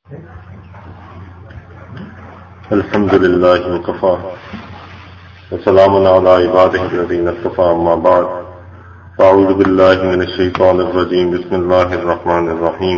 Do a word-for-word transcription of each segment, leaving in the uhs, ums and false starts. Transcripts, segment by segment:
الحمد لله وكفى وسلام على عباده الذين اصطفى أما بعد فأعوذ بالله من الشيطان الرجيم بسم الله الرحمن الرحيم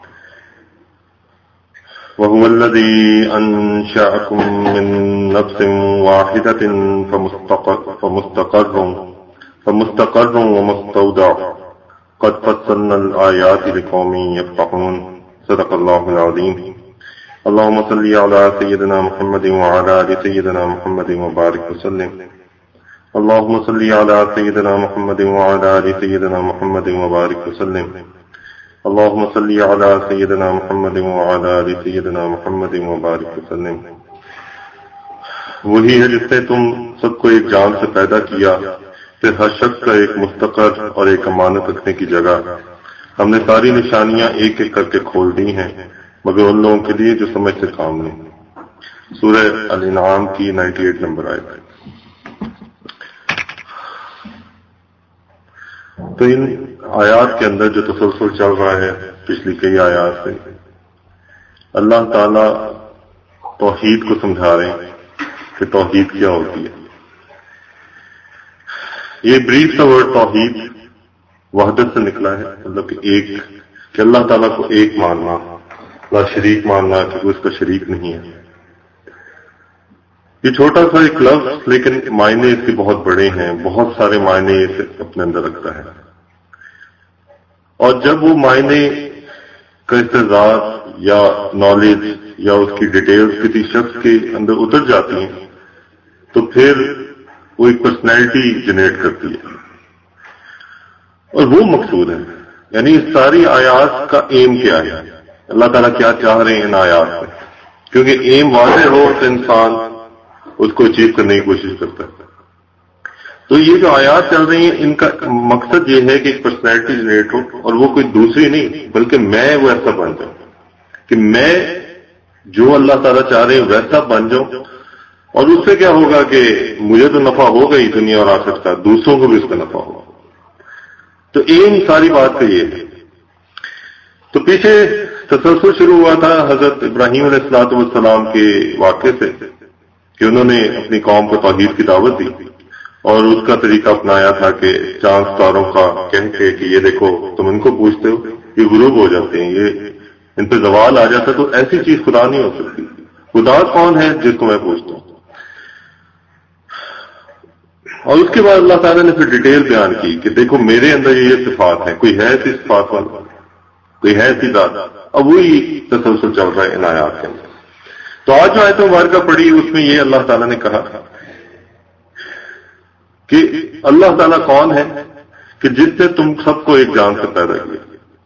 وهو الذي أنشأكم من نفس واحدة فمستقر فمستقر فمستقر ومستودع قد فصلنا الآيات لقوم يفقهون صدق الله العظيم اللهم صل على سيدنا محمد وعلى آل سيدنا محمد وبارك وسلم اللهم صل على سيدنا محمد وعلى آل سيدنا محمد وبارك وسلم اللهم صل على سيدنا محمد وعلى آل سيدنا محمد وبارك وسلم وہی ہے جس نے تم سب کو ایک جان سے پیدا کیا، پھر ہر شخص کا ایک مستقر اور ایک امانت رکھنے کی جگہ۔ ہم نے ساری نشانیاں ایک ایک کر کے کھول دی ہیں مگر ان لوگوں کے لیے جو سمجھتے کام نہیں۔ سورہ الانعام کی اٹھانوے نمبر آیت۔ تو ان آیات کے اندر جو تسلسل چل رہا ہے پچھلی کئی آیات سے، اللہ تعالی توحید کو سمجھا رہے ہیں کہ توحید کیا ہوتی ہے۔ یہ بریف سا ورڈ توحید وحدت سے نکلا ہے، مطلب کہ ایک، کہ اللہ تعالیٰ کو ایک ماننا، لا شریک ماننا کہ وہ اس کا شریک نہیں ہے۔ یہ چھوٹا سا ایک لفظ لیکن معنی اس کے بہت بڑے ہیں، بہت سارے معنی اسے اپنے اندر رکھتا ہے، اور جب وہ معنی کا استعداد یا نالج یا اس کی ڈیٹیلز کسی شخص کے اندر اتر جاتی ہیں تو پھر وہ ایک پرسنالٹی جنریٹ کرتی ہے، اور وہ مقصود ہے۔ یعنی اس ساری آیات کا ایم کیا ہے، اللہ تعالیٰ کیا چاہ رہے ہیں ان آیات سے، کیونکہ ایم واضح ہو تو انسان اس کو اچیو کرنے کی کوشش کرتا ہے۔ تو یہ جو آیات چل رہی ہیں ان کا مقصد یہ ہے کہ ایک پرسنالٹی جنریٹ ہو، اور وہ کوئی دوسری نہیں بلکہ میں وہ ایسا بن جاؤں کہ میں جو اللہ تعالیٰ چاہ رہے ہیں ویسا بن جاؤں، اور اس سے کیا ہوگا کہ مجھے تو نفع ہوگا ہی دنیا اور آخرت کا، دوسروں کو بھی اس کا نفع ہوگا۔ تو ایم ساری بات کا یہ ہے۔ تو پیچھے تسلسل شروع ہوا تھا حضرت ابراہیم علیہ الصلوۃ والسلام کے واقعے سے کہ انہوں نے اپنی قوم کو توحید کی دعوت دی، اور اس کا طریقہ اپنایا تھا کہ چاند ستاروں کا کہہ کے کہ یہ دیکھو تم ان کو پوچھتے ہو، یہ غروب ہو جاتے ہیں، یہ ان پہ زوال آ جاتا، تو ایسی چیز خدا نہیں ہو سکتی۔ خدا کون ہے جس کو میں پوچھتا ہوں؟ اور اس کے بعد اللہ تعالیٰ نے پھر ڈیٹیل بیان کی کہ دیکھو میرے اندر یہ صفات ہیں، کوئی ہے ایسی صفات والا، کوئی ہے ایسی ذات۔ اب وہی تسلسل چل رہا ہے ان آیات کے اندر۔ تو آج جو آیت مبارکہ پڑھی اس میں یہ اللہ تعالیٰ نے کہا کہ اللہ تعالیٰ کون ہے کہ جس نے تم سب کو ایک جان سے پیدا کیا۔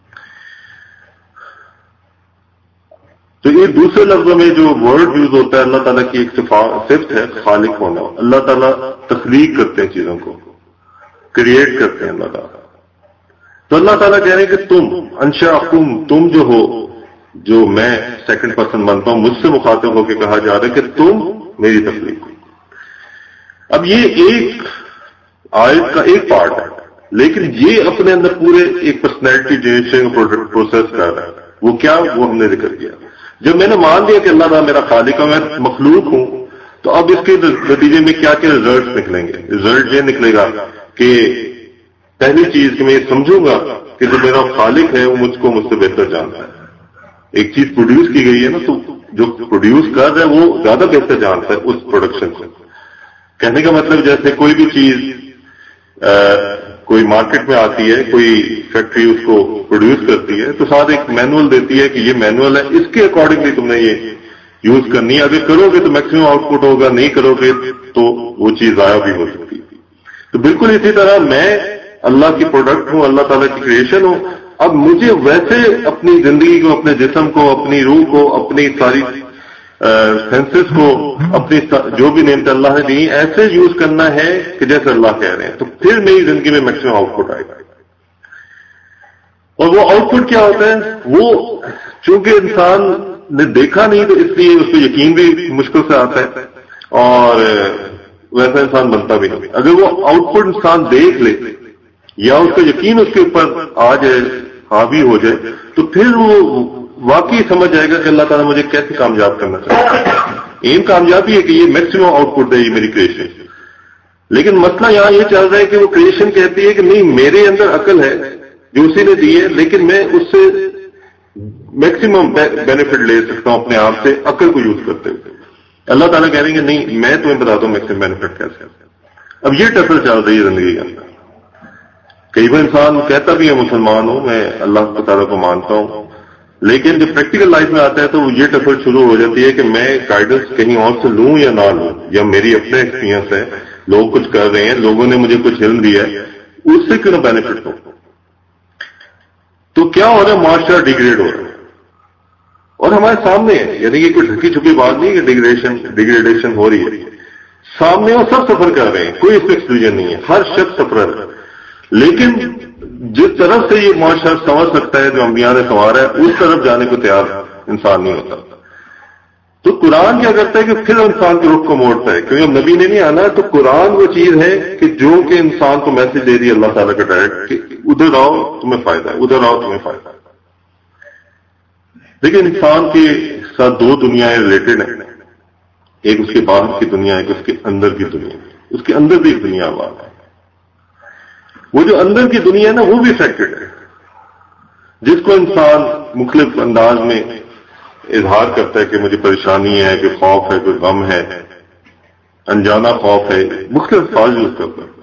تو یہ دوسرے لفظوں میں جو ورڈ یوز ہوتا ہے، اللہ تعالیٰ کی ایک صفت ہے خالق ہونا۔ اللہ تعالیٰ تخلیق کرتے ہیں چیزوں کو، کریٹ کرتے ہیں اللہ تعالیٰ۔ تو اللہ تعالیٰ کہہ رہے ہیں کہ تم انشاءکم، تم جو ہو، جو میں سیکنڈ پرسن بنتا ہوں، مجھ سے مخاطب ہو کے کہا جا رہا ہے کہ تم میری تخلیق ہو۔ اب یہ ایک آیت کا ایک پارٹ ہے، لیکن یہ اپنے اندر پورے ایک پرسنالٹی جنریشن پروسیس کر رہا ہے۔ وہ کیا؟ وہ ہم نے ذکر کیا۔ جب میں نے مان لیا کہ اللہ تعالیٰ میرا خالق ہے، میں مخلوق ہوں، تو اب اس کے نتیجے میں کیا کیا ریزلٹ نکلیں گے؟ ریزلٹ یہ نکلے گا کہ پہلی چیز کہ میں یہ سمجھوں گا کہ جو میرا خالق ہے وہ مجھ کو مجھ سے بہتر جانتا ہے۔ ایک چیز پروڈیوس کی گئی ہے نا، تو جو پروڈیوس کر رہا ہے وہ زیادہ بہتر جانتا ہے اس پروڈکشن سے۔ کہنے کا مطلب جیسے کوئی بھی چیز آ, کوئی مارکیٹ میں آتی ہے، کوئی فیکٹری اس کو پروڈیوس کرتی ہے تو ساتھ ایک مینول دیتی ہے کہ یہ مینول ہے، اس کے اکارڈنگلی تم نے یہ یوز کرنی ہے، اگر کرو گے تو میکسیمم آؤٹ پٹ ہوگا، نہیں کرو گے تو وہ چیز ضائع بھی ہو سکتی ہے۔ تو بالکل اسی طرح میں اللہ کی پروڈکٹ ہوں، اللہ تعالیٰ کی کریشن ہوں۔ اب مجھے ویسے اپنی زندگی کو، اپنے جسم کو، اپنی روح کو، اپنی ساری سینسز کو، اپنی جو بھی نعمت اللہ نے دی ایسے یوز کرنا ہے کہ جیسے اللہ کہہ رہے ہیں، تو پھر میری زندگی میں میکسیمم آؤٹ پٹ آئے گا۔ اور وہ آؤٹ پٹ کیا ہوتا ہے؟ وہ چونکہ انسان نے دیکھا نہیں تو اس لیے اس پہ یقین بھی مشکل سے آتا ہے، اور ویسا انسان بنتا بھی نہیں۔ اگر وہ آؤٹ پٹ انسان دیکھ لے یا اس کا یقین اس کے اوپر آ جائے، حاوی ہو جائے، تو پھر وہ واقعی سمجھ جائے گا کہ اللہ تعالیٰ مجھے کیسے کامیاب کرنا چاہتا ہے. ایم کامیابی ہے کہ یہ میکسیمم آؤٹ پٹ ہے یہ میری کریشن. لیکن مسئلہ یہاں یہ چل رہا ہے کہ وہ کریشن کہتی ہے کہ نہیں میرے اندر عقل ہے جو اسی نے دی ہے, لیکن میں اس سے میکسیمم بینیفٹ لے سکتا ہوں اپنے آپ سے عقل کو یوز کرتے ہوئے. اللہ تعالیٰ کہہ رہے ہیں کہ نہیں میں تمہیں بتاتا ہوں میکسیمم بینیفٹ کیسے. اب یہ ٹفل چل رہی ہے زندگی کے اندر. کئی بار انسان کہتا بھی ہے مسلمان ہوں, میں اللہ تعالیٰ کو مانتا ہوں, لیکن جب پریکٹیکل لائف میں آتا ہے تو یہ ٹفل شروع ہو جاتی ہے کہ میں گائیڈنس کہیں اور سے لوں یا نہ لوں, یا میری اپنے ایکسپیرینس ہے, لوگ کچھ کر رہے ہیں, لوگوں نے مجھے کچھ علم دیا ہے, اس سے کیوں نہ بینیفٹ ہو. تو کیا ہو رہا ہے, معاشرہ ڈیگریڈ ہو رہا ہے اور ہمارے سامنے ہے. یعنی کہ کوئی ڈھکی چھپی بات نہیں کہ ڈیگریڈیشن ڈیگریڈیشن ہو رہی ہے, سامنے وہ سب سفر کر رہے ہیں, کوئی اس میں ایکسکلوژن نہیں ہے, ہر شخص سفر ہے. لیکن جس طرف سے یہ معاشرہ سمجھ سکتا ہے جو انبیاء نے سنوارا ہے اس طرف جانے کو تیار انسان نہیں ہوتا. تو قرآن کیا کرتا ہے کہ پھر انسان کے رخ کو موڑتا ہے, کیونکہ اب نبی نے نہیں آنا. تو قرآن وہ چیز ہے کہ جو کہ انسان کو میسج دے رہی ہے اللہ تعالیٰ کا ڈائریکٹ کہ ادھر آؤ تمہیں فائدہ ہے, ادھر آؤ تمہیں فائدہ ہے. لیکن انسان کے ساتھ دو دنیایں ریلیٹڈ ہیں, ایک اس کے باہر کی دنیا, ایک اس کے اندر کی دنیا. اس کے اندر بھی ایک دنیا آباد ہے. وہ جو اندر کی دنیا ہے نا وہ بھی افیکٹڈ ہے, جس کو انسان مختلف انداز میں اظہار کرتا ہے کہ مجھے پریشانی ہے, کہ خوف ہے, کوئی غم ہے, انجانا خوف ہے, مختلف الفاظ یوز کرتا ہے.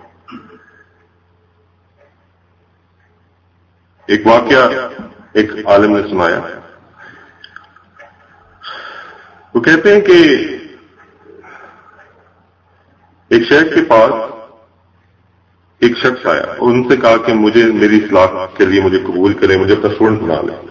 ایک واقعہ ایک عالم نے سنایا. وہ کہتے ہیں کہ ایک شیخ کے پاس ایک شخص آیا اور ان سے کہا کہ مجھے میری اصلاح کے لیے مجھے قبول کرے, مجھے اپنا اسٹوڈنٹ بنا لیں.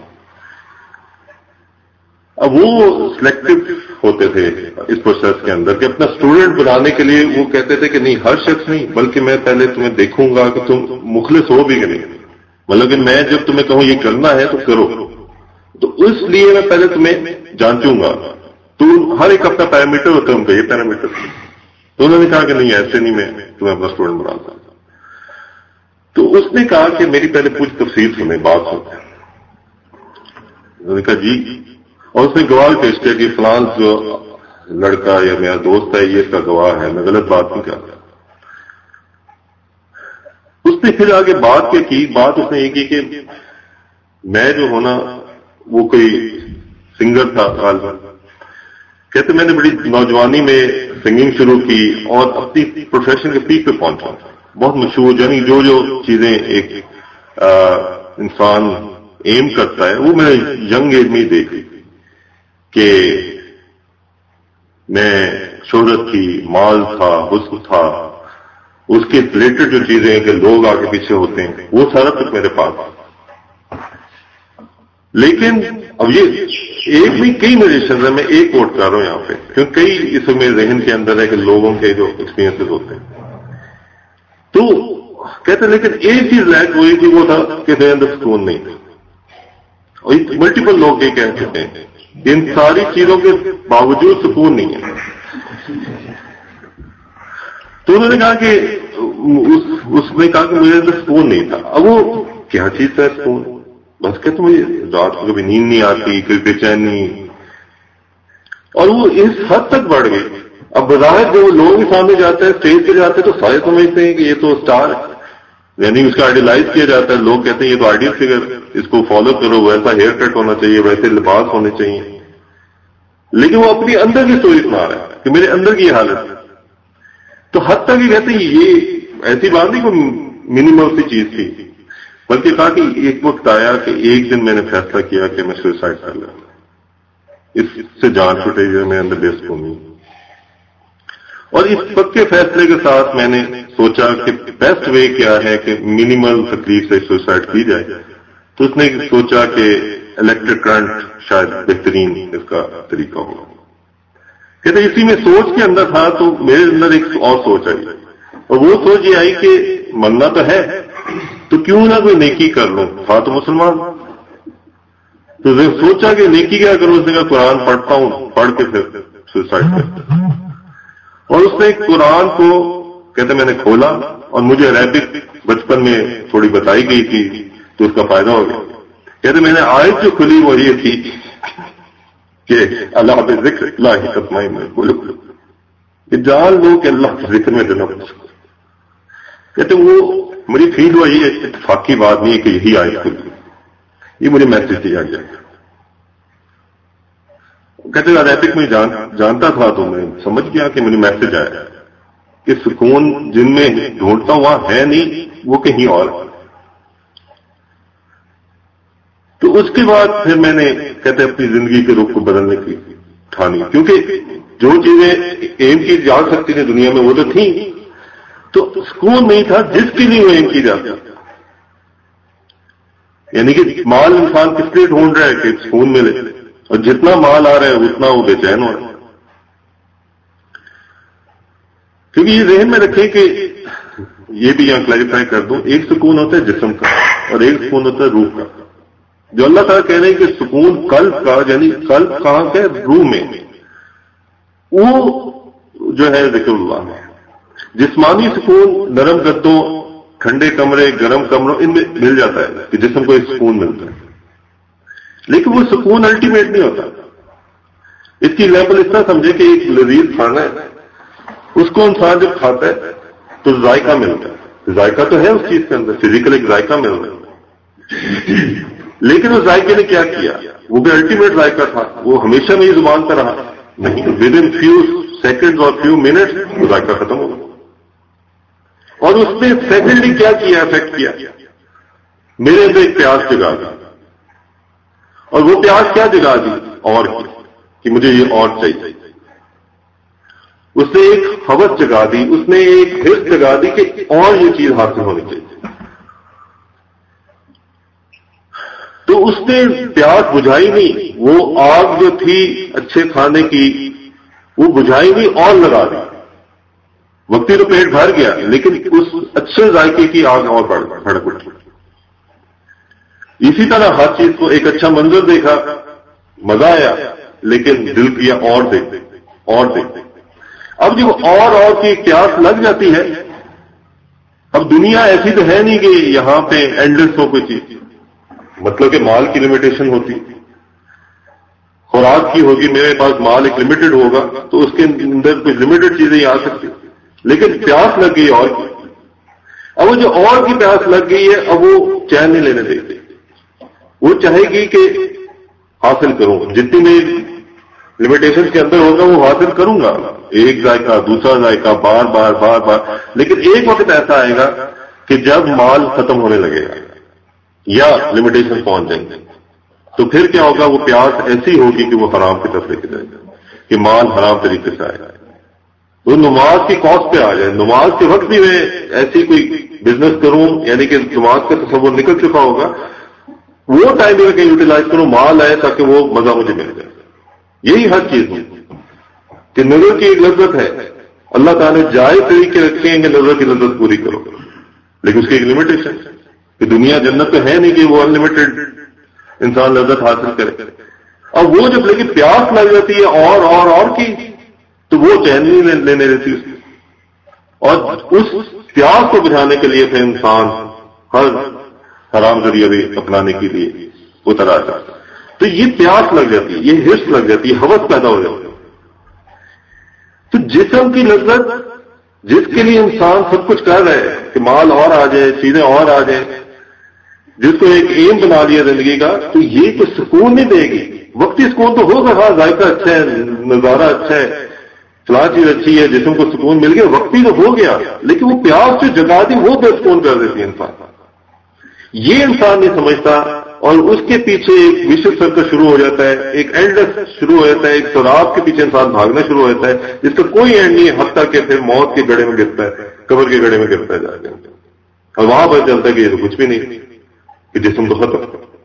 اب وہ سلیکٹو ہوتے تھے اس پروسیس کے اندر کہ اپنا اسٹوڈنٹ بنانے کے لیے وہ کہتے تھے کہ نہیں ہر شخص نہیں, بلکہ میں پہلے تمہیں دیکھوں گا کہ تم مخلص ہو بھی کہ نہیں. مطلب کہ میں جب تمہیں کہوں یہ کرنا ہے تو کرو, تو اس لیے میں پہلے تمہیں جانچوں گا. تو ہر ایک اپنا پیرامیٹر ہوتا ہے ان کا, یہ پیرامیٹر. تو انہوں نے کہا کہ نہیں ایسے نہیں میں تمہیں اپنا اسٹوڈنٹ بناتا. تو اس نے کہا کہ میری پہلے پوری تفصیل سنیں, بات سنیں. انہوں نے کہا جی, اور اس نے گواہ پیش کیا کہ فلان جو لڑکا یا میرا دوست ہے یہ اس کا گواہ ہے, میں غلط بات نہیں کرتا. اس نے پھر آگے بات کیا کی, بات اس نے یہ کی کہ میں جو ہونا وہ کوئی سنگر تھا غالباً, کہتے میں نے بڑی نوجوانی میں سنگنگ شروع کی اور اپنی پروفیشن کے پیک پہ پہنچا, بہت مشہور. یعنی جو جو چیزیں ایک آ, انسان ایم کرتا ہے وہ میں نے ینگ ایج میں ہی دیکھی کہ میں شہرت کی, مال تھا, حسن تھا, اس کے ریلیٹڈ جو چیزیں کہ لوگ آگے پیچھے ہوتے ہیں وہ سارا کچھ میرے پاس. لیکن اب یہ ایک نہیں کئی نریشن ہے, میں ایک کوٹ کر رہا ہوں یہاں پہ کیونکہ کئی اس میں ذہن کے اندر ہے کہ لوگوں کے جو ایکسپیرینسز ہوتے ہیں. تو کہتے ہیں لیکن ایک چیز لیک ہوئی کہ وہ تھا کہ میرے اندر سکون نہیں تھا. اور ملٹیپل لوگ یہ کہہ چکے ہیں ان ساری چیزوں کے باوجود سکون نہیں ہے. تو انہوں نے کہا کہ اس, اس نے کہا کہ مجھے اندر سکون نہیں تھا. اب وہ کیا چیز ہے سکون؟ بس کہتے مجھے رات کو کبھی نیند نہیں آتی, کوئی بے چینی, اور وہ اس حد تک بڑھ گئی. اب بظاہر جو لوگ سامنے جاتے ہیں اسٹیج پہ جاتے ہیں تو سارے سمجھتے ہیں کہ یہ تو اسٹار ہے, یعنی اس کا آئیڈیلائز کیا جاتا ہے. لوگ کہتے ہیں یہ تو آئیڈیل فگر, اس کو فالو کرو, ویسا ہیئر کٹ ہونا چاہیے, ویسے لباس ہونے چاہیے. لیکن وہ اپنی اندر کی اسٹوری سنا رہا ہے کہ میرے اندر کی یہ حالت ہے. تو حد تک یہ کہتے ہیں یہ ایسی بات نہیں کوئی منیمل سی چیز تھی, بلکہ کہا کہ ایک وقت آیا کہ ایک دن میں نے فیصلہ کیا کہ میں سوسائڈ کر لوں, اس سے جان چھوٹے جو میرے اندر بے سکونی. اور اس پکے فیصلے کے ساتھ میں نے سوچا کہ بیسٹ وے کیا ہے کہ منیمل تکلیف سے سوسائڈ کی جائے. تو اس نے سوچا کہ الیکٹرک کرنٹ شاید بہترین اس کا طریقہ ہوگا. کہتے اسی میں سوچ کے اندر تھا تو میرے اندر ایک اور سوچ آئی, اور وہ سوچ یہ آئی کہ مرنا تو ہے تو کیوں نہ کوئی نیکی کر لوں, تھا تو مسلمان. تو سوچا کہ نیکی کیا کروں, اس نے کہا قرآن پڑھتا ہوں, پڑھ کے پھر سوسائڈ کرتا ہوں. اور اس نے قرآن کو کہتے میں نے کھولا اور مجھے عربک بچپن میں تھوڑی بتائی گئی تھی تو اس کا فائدہ ہو گیا. کہتے میں نے آیت جو کھلی وہ یہ تھی کہ اللہ ذکر اللہ تطمئن القلوب، کہ جان لو کہ اللہ کے ذکر میں دل خوش ہو. کہتے وہ مجھے فیل ہوا یہ اتفاقی بات نہیں ہے کہ یہی آیت کھلی، یہ مجھے میسج دیا گیا. کہتے ایپک میں جان, جانتا تھا تو میں سمجھ گیا کہ مجھے میسج آیا کہ سکون جن میں ڈھونڈتا ہوں وہاں ہے نہیں، وہ کہیں اور. تو اس کے بعد پھر میں نے کہتے اپنی زندگی کے رخ کو بدلنے کی ٹھانی، کیونکہ جو چیزیں ایم کی جا سکتی تھیں دنیا میں وہ تو تھیں، تو سکون نہیں تھا جس کے لیے وہ ایم کی جاتی. یعنی کہ مال انسان کس لیے ڈھونڈ رہا ہے کہ سکون ملے، اور جتنا مال آ رہا ہے اتنا وہ بے چین ہو رہا ہے. کیونکہ یہ ذہن میں رکھیں کہ یہ بھی یہاں کلیریفائی کر دوں، ایک سکون ہوتا ہے جسم کا اور ایک سکون ہوتا ہے روح کا. جو اللہ تعالیٰ کہہ رہے ہیں کہ سکون قلب کا، یعنی قلب کہاں کا ہے؟ روح میں. وہ جو ہے ذکر اللہ میں. جسمانی سکون نرم گدوں، ٹھنڈے کمرے، گرم کمروں، ان میں مل جاتا ہے کہ جسم کو ایک سکون ملتا ہے، لیکن وہ سکون الٹیمیٹ نہیں ہوتا. اس کی لیول اس طرح سمجھے کہ ایک لذیذ کھانا ہے، اس کو انسان جب کھاتا ہے تو ذائقہ ملتا ہے. ذائقہ تو ہے اس چیز کے اندر، فزیکل ایک ذائقہ مل رہا ہے، لیکن اس ذائقے نے کیا کیا؟ وہ بھی الٹیمیٹ ذائقہ تھا، وہ ہمیشہ میری زبان پر رہا نہیں. ود ان فیو سیکنڈ اور فیو منٹ وہ ذائقہ ختم ہو گیا. اور اس نے سیکنڈلی کیا کیا؟ افیکٹ کیا میرے اندر ایک پیاس جگا دی. اور وہ پیاس کیا جگا دی؟ اور کہ مجھے یہ اور چاہیے. اس نے ایک ہوس جگا دی، اس نے ایک حرص جگا دی کہ اور یہ چیز حاصل ہونی چاہیے. تو اس نے پیاس بجھائی نہیں، وہ آگ جو تھی اچھے کھانے کی وہ بجھائی نہیں اور لگا دی. وقتی تو پیٹ بھر گیا، لیکن اس اچھے ذائقے کی آگ اور بڑھ بھڑک اٹھی. اسی طرح ہر چیز کو، ایک اچھا منظر دیکھا مزہ آیا، لیکن دل کیا اور دیکھ اور دیکھ. اب جب اور اور کی پیاس لگ جاتی ہے، اب دنیا ایسی تو ہے نہیں کہ یہاں پہ اینڈلیس ہو کوئی چیز. مطلب کہ مال کی لمیٹیشن ہوتی، خوراک کی ہوگی، میرے پاس مال ایک لمیٹڈ ہوگا تو اس کے اندر کچھ لمیٹڈ چیزیں ہی آ سکتی، لیکن پیاس لگ گئی اور کی. اب وہ جو اور کی پیاس لگ گئی ہے، اب وہ چین نہیں لینے دیتی. وہ چاہے گی کہ حاصل کروں، جتنی میری لمیٹیشن کے اندر ہوگا وہ حاصل کروں گا، ایک ذائقہ دوسرا ذائقہ، بار بار بار بار. لیکن ایک وقت ایسا آئے گا کہ جب مال ختم ہونے لگے گا یا لمیٹیشن پہنچ جائیں گے، تو پھر کیا ہوگا؟ وہ پیاس ایسی ہوگی کہ وہ حرام کی طرف لے کے جائے گا، کہ مال حرام طریقے سے آئے گا. وہ نماز کی کاسٹ پہ آ جائے. نماز کے وقت بھی میں ایسی کوئی بزنس کروں، یعنی کہ نماز کا تصور نکل چکا ہوگا، وہ ٹائم میں کہیں یوٹیلائز کروں، مال آئے تاکہ وہ مزہ مجھے مل جائے. یہی ہر چیز میں کہ نظر کی ایک لذت ہے. اللہ تعالیٰ نے جائز طریقے رکھے ہیں کہ نظر کی لذت پوری کرو، لیکن اس کی ایک لمیٹیشن ہے کہ دنیا جنت تو ہے نہیں کہ وہ انلمیٹڈ انسان لذت حاصل کرے. اب وہ جب لیکن پیاس لگ جاتی ہے اور اور اور کی، تو وہ چین نہیں لینے دیتی اس کی. اور اس پیاس کو بجھانے کے لیے پھر انسان ہر حرام ذریعہ بھی اپنانے کے لیے اتر آتا. تو یہ پیاس لگ جاتی ہے، یہ حرص لگ جاتی ہے، ہوس پیدا ہو جاتی ہے. تو جسم کی لذت جس کے لیے انسان سب کچھ کر رہا ہے کہ مال اور آ جائے، چیزیں اور آ جائیں، جس کو ایک ایم بنا لیا زندگی کا، تو یہ تو سکون نہیں دے گی. وقتی سکون تو ہوگا، ہاں ذائقہ اچھا ہے، نظارہ اچھا ہے، فلاں چیز اچھی ہے، جسم کو سکون مل گیا، وقتی تو ہو گیا، لیکن وہ پیاس جو جگا دی وہ بے سکون کر دیتی ہے انسان. یہ انسان نہیں سمجھتا، اور اس کے پیچھے ایک وشو سرکل شروع ہو جاتا ہے، ایک اینڈلیس شروع ہو جاتا ہے، ایک سراب کے پیچھے انسان بھاگنا شروع ہو جاتا ہے جس کا کوئی اینڈ نہیں ہے، حتیٰ کہ پھر موت کے گڑھے میں گرتا ہے، قبر کے گڑھے میں گرتا ہے جا کے، اور وہاں پتہ چلتا ہے کہ یہ تو کچھ بھی نہیں، کہ جسم تو ختم.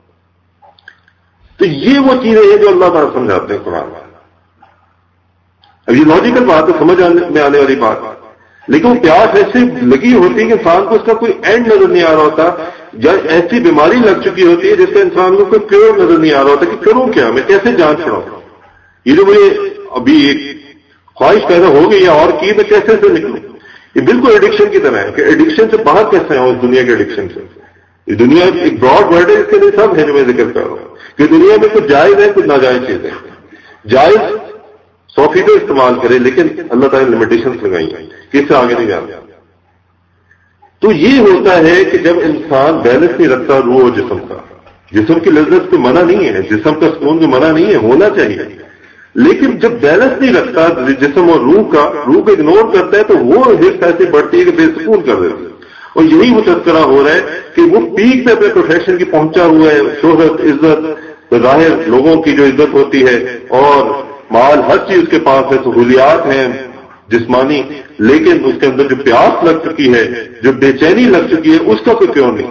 تو یہ وہ چیزیں ہیں جو اللہ تعالیٰ سمجھاتے ہیں قرآن میں. اب یہ لاجیکل بات ہے، سمجھ میں آنے والی بات، لیکن وہ پیاس ایسے لگی ہوتی ہے کہ انسان کو اس کا کوئی اینڈ نظر نہیں آ رہا ہوتا، یا ایسی بیماری لگ چکی ہوتی ہے جس سے انسان کو کوئی کیور نظر نہیں آ رہا ہوتا کہ کروں کیا، میں کیسے جان چھڑاؤں. یہ جو مجھے ابھی ایک خواہش پیدا ہو گئی ہے اور کی، میں کیسے سے نکلوں. یہ بالکل ایڈکشن کی طرح ہے کہ ایڈکشن سے باہر کیسے آؤں، اس دنیا کے ایڈکشن سے. یہ دنیا ایک براڈ ورڈ ہے، اس کے لیے سب ہے جو میں ذکر کر رہا ہوں کہ دنیا میں کچھ جائز ہے، کچھ ناجائز چیزیں. جائز سو فیصد استعمال کرے، لیکن اللہ تعالیٰ نے لمیٹیشنس لگائی ہیں کہ اس سے آگے نہیں جانا۔ تو یہ ہوتا ہے کہ جب انسان بیلنس نہیں رکھتا روح اور جسم کا، جسم کی لذت کو منع نہیں ہے، جسم کا سکون کو منع نہیں ہے، ہونا چاہیے، لیکن جب بیلنس نہیں رکھتا جسم اور روح کا، روح کو اگنور کرتا ہے تو وہ حص ایسے بڑھتی ہے کہ بے سکون کر دیتی ہے۔ اور یہی وہ تذکرہ ہو رہا ہے کہ وہ پیک پہ اپنے پروفیشن کی پہنچا ہوا ہے، شہرت، عزت، ظاہر لوگوں کی جو عزت ہوتی ہے اور مال، ہر چیز اس کے پاس ہے، سہولیات ہیں جسمانی، لیکن اس کے اندر جو پیاس لگ چکی ہے، جو بے چینی لگ چکی ہے، اس کا کوئی کیوں نہیں۔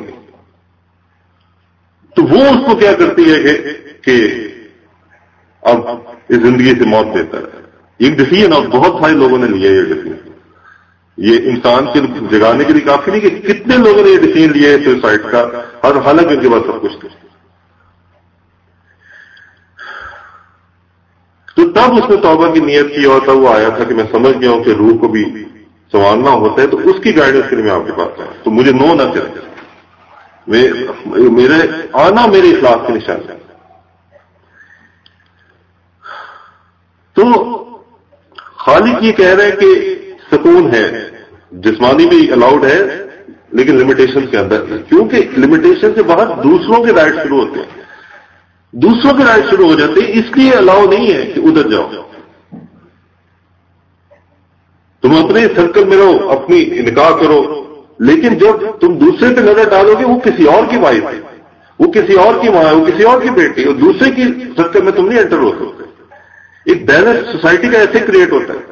تو وہ اس کو کیا کرتی ہے کہ کہ اب اس زندگی سے موت دیتا ہے۔ ایک ڈیسیژن اور بہت سارے لوگوں نے لیا یہ ڈیسیژن، یہ انسان کے جگانے کے لیے کافی نہیں کہ کتنے لوگوں نے یہ ڈیسیژن لیا ہے سوسائڈ کا، اور حالانکہ ان کے پاس سب کچھ تھا۔ تو تب اس نے توبہ کی نیت کی اور تب وہ آیا تھا کہ میں سمجھ گیا ہوں کہ روح کو بھی سنوارنا ہوتا ہے، تو اس کی گائیڈنس کے لیے میں آپ کے پاس آیا، تو مجھے نو نہ کرے، میرے آنا میرے اخلاق کے نشان ہے۔ تو خالق یہ کہہ رہے ہیں کہ سکون ہے، جسمانی بھی الاؤڈ ہے لیکن لمیٹیشن کے اندر، کیونکہ لمیٹیشن سے باہر دوسروں کے رائٹ شروع ہوتے ہیں، دوسروں کے رائٹ شروع ہو جاتے ہیں، اس لیے الاؤ نہیں ہے کہ ادھر جاؤ۔ تم اپنے سرکل میں رہو، اپنی نکاح کرو، لیکن جب تم دوسرے پہ نظر ڈالو گے وہ کسی اور کی وائف ہے، وہ کسی اور کی ماں ہے، وہ کسی اور کی بیٹی، اور دوسرے کی سرکل میں تم نہیں انٹر ہو سکتے۔ ایک بیلنس سوسائٹی کا ایسے کریٹ ہوتا ہے،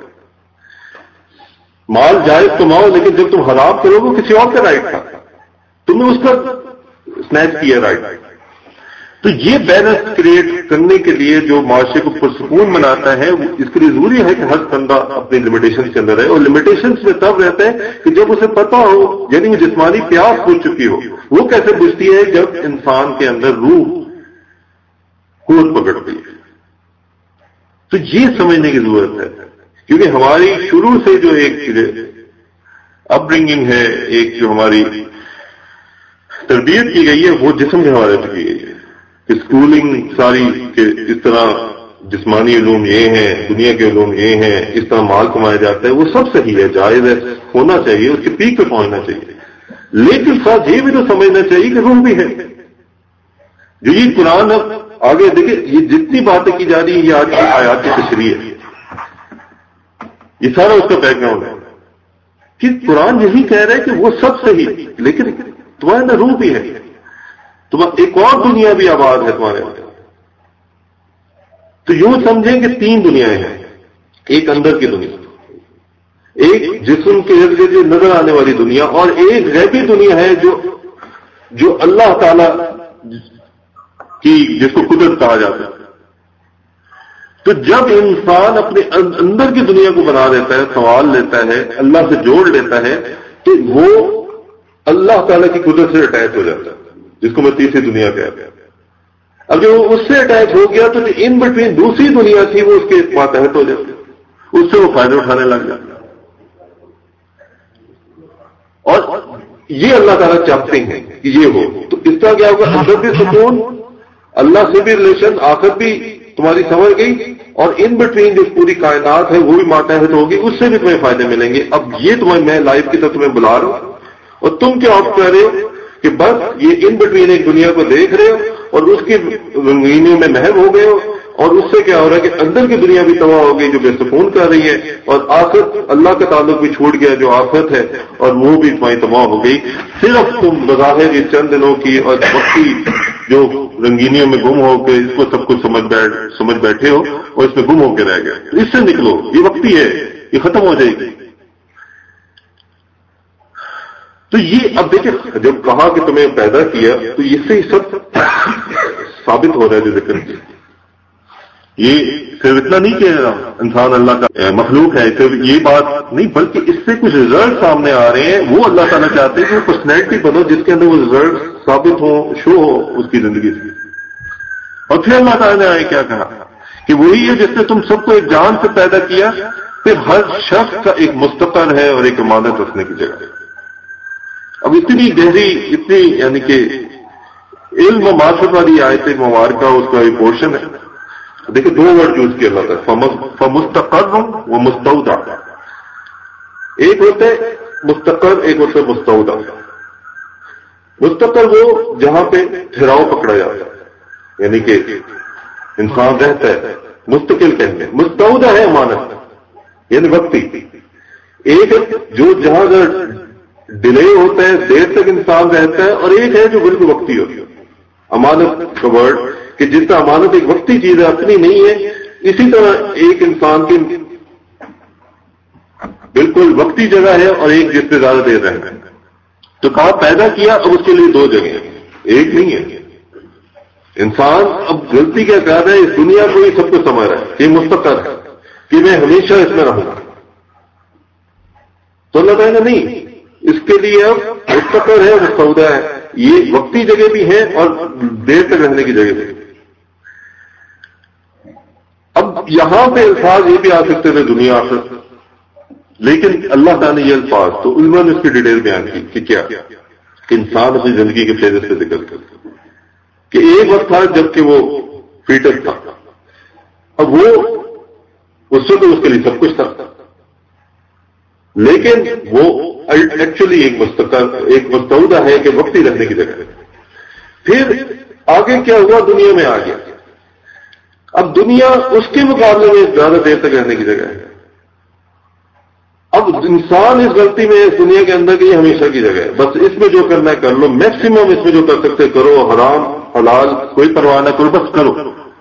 مال جائز کماؤ، لیکن جب تم حرام کرو گے کسی اور کا رائٹ تھا، تم نے اس کا سنیچ کیا رائٹ۔ تو یہ بیلنس کریٹ کرنے کے لیے جو معاشرے کو پرسکون بناتا ہے، اس کے لیے ضروری ہے کہ ہر بندہ اپنی لمیٹیشن کے اندر رہے، اور لمیٹیشنز میں تب رہتا ہے کہ جب اسے پتا ہو، یعنی وہ جسمانی پیاس ہو چکی ہو۔ وہ کیسے بجھتی ہے؟ جب انسان کے اندر روح قوت پکڑتی ہے۔ تو یہ سمجھنے کی ضرورت ہے، کیونکہ ہماری شروع سے جو ایک اپ برنگنگ ہے، ایک جو ہماری تربیت کی گئی ہے، وہ جسم کے حوالے سے کی گئی ہے کہ اسکولنگ ساری کہ اس طرح جسمانی علوم یہ ہیں، دنیا کے علوم یہ ہیں، اس طرح مال کمایا جاتا ہے، وہ سب صحیح ہے، جائز ہے، ہونا چاہیے، اس کے پیک پہ پہنچنا چاہیے، لیکن ساتھ یہ بھی تو سمجھنا چاہیے کہ روح بھی ہے۔ جو یہ قرآن اب آگے دیکھیں، یہ جتنی باتیں کی جا رہی ہیں یہ آج کی آیات کی تشریح ہے، یہ سارا اس کا بیک گراؤنڈ ہے کہ قرآن یہی کہہ رہا ہے کہ وہ سب صحیح، لیکن تمہارے اندر روح بھی ہے، تمہارا ایک اور دنیا بھی آباد ہے تمہارے اندر۔ تو یوں سمجھیں کہ تین دنیایں ہیں، ایک اندر کی دنیا، ایک جسم کے ارد گرد نظر آنے والی دنیا، اور ایک غیبی دنیا ہے جو جو اللہ تعالی کی، جس کو قدرت کہا جاتا ہے۔ تو جب انسان اپنے اندر کی دنیا کو بنا لیتا ہے، سنوار لیتا ہے، اللہ سے جوڑ لیتا ہے، تو وہ اللہ تعالی کی قدرت سے اٹیچ ہو جاتا ہے، جس کو میں تیسری دنیا کہتا ہوں۔ اب جو اس سے اٹیچ ہو گیا تو ان بٹوین دوسری دنیا تھی وہ اس کے ماتحت ہو جاتی، اس سے وہ فائدہ اٹھانے لگ جاتا۔ اور یہ اللہ تعالیٰ چاہتے ہیں کہ یہ ہو، تو اس کا کیا ہوگا؟ اندر بھی سکون، اللہ سے بھی ریلیشن، آخرت بھی تمہاری سمجھ گئی، اور ان بٹوین جو پوری کائنات ہے وہ بھی ماتحت ہوگی، اس سے بھی تمہیں فائدے ملیں گے۔ اب یہ تمہیں میں لائف کی طرف تمہیں بلا رہا ہوں، اور تم کیا آپٹ کر رہے ہو کہ بس یہ ان بٹوین ایک دنیا کو دیکھ رہے ہو اور اس کی رنگینیوں میں محو ہو گئے ہو، اور اس سے کیا ہو رہا ہے کہ اندر کی دنیا بھی تباہ ہو گئی جو بے سکون کر رہی ہے، اور آخرت اللہ کا تعلق بھی چھوٹ گیا جو آخرت ہے، اور وہ بھی تمہاری تباہ ہو گئی۔ صرف تم بظاہر یہ چند دنوں کی اور وقتی جو رنگینیوں میں گم ہو کے اس کو سب کچھ سمجھ بیٹھ سمجھ بیٹھے ہو اور اس میں گم ہو کے رہ گئے۔ اس سے نکلو، یہ وقتی ہے، یہ ختم ہو جائے گی۔ تو یہ اب دیکھیں، جب کہا کہ تمہیں پیدا کیا تو اس سے ہی سب ثابت ہو رہا ہے جو ذکر کیا۔ یہ صرف اتنا نہیں کہ انسان اللہ کا مخلوق ہے، صرف یہ بات نہیں، بلکہ اس سے کچھ ریزلٹ سامنے آ رہے ہیں۔ وہ اللہ تعالیٰ چاہتے ہیں کہ وہ پرسنالٹی بنو جس کے اندر وہ ریزلٹ ثابت ہو، شو ہو اس کی زندگی سے۔ اور پھر اللہ تعالیٰ نے آئے کیا کہا کہ وہی ہے جس نے تم سب کو ایک جان سے پیدا کیا، پھر ہر شخص کا ایک مستقر ہے اور ایک امانت رکھنے کی جگہ۔ اب اتنی گہری، اتنی یعنی کہ علم و معرفت والی آیت مبارکہ اس کا ایک پورشن ہے، دیکھیں دو ورڈ یوز کیا اللہ تعالیٰ، فمستقر و مستودع. ایک ہوتا ہے مستقر، ایک ہوتا ہے مستودع. مستقر وہ جہاں پہ ٹھہراؤ پکڑا جاتا ہے، یعنی کہ انسان رہتا ہے، مستقل کہتے ہیں. مستودع ہے امانت، یعنی وقتی. ایک جو جہاں ڈیلے ہوتا ہے، دیر تک انسان رہتا ہے، اور ایک ہے جو بالکل وقتی ہوتی ہے. امانت کا ورڈ کہ جس طرح امانت ایک وقتی چیز ہے، اپنی نہیں ہے، اسی طرح ایک انسان کی بالکل وقتی جگہ ہے اور ایک جس پہ زیادہ دیر رہنا ہے. تو کہا پیدا کیا، اب اس کے لیے دو جگہیں ہیں، ایک نہیں ہے. انسان اب غلطی کیا کر رہا ہے، اس دنیا کو ہی سب کچھ سمجھ رہا ہے کہ مستقر ہے، کہ میں ہمیشہ اس میں رہوں گا. تو اللہ تعالیٰ نہیں، اس کے لیے اب مستقر ہے، مستودع ہے. یہ وقتی جگہ بھی ہے اور دیر تک رہنے کی جگہ بھی. اب یہاں پہ الفاظ یہ بھی آ سکتے تھے دنیا آخر، لیکن اللہ تعالیٰ نے یہ الفاظ تو علماء نے اس کی ڈیٹیل بیان کی کہ کیا کہ انسان اپنی زندگی کے فیض سے ذکر کرتا کہ ایک وقت تھا جب کہ وہ فیٹس تھا. اب وہ اس وقت اس کے لیے سب کچھ تھا، لیکن وہ ایکچولی ایک مستقر ایک مستودع ہے کہ وقتی رہنے کی جگہ ہے. پھر آگے کیا ہوا، دنیا میں آ گیا. اب دنیا اس کے مقابلے میں زیادہ دیر تک رہنے کی جگہ ہے. اب انسان اس غلطی میں اس دنیا کے اندر کی ہمیشہ کی جگہ ہے، بس اس میں جو کرنا ہے کر لو، میکسیمم اس میں جو کر سکتے کرو، حرام حلال کوئی پرواہ نہ کرو، بس کرو.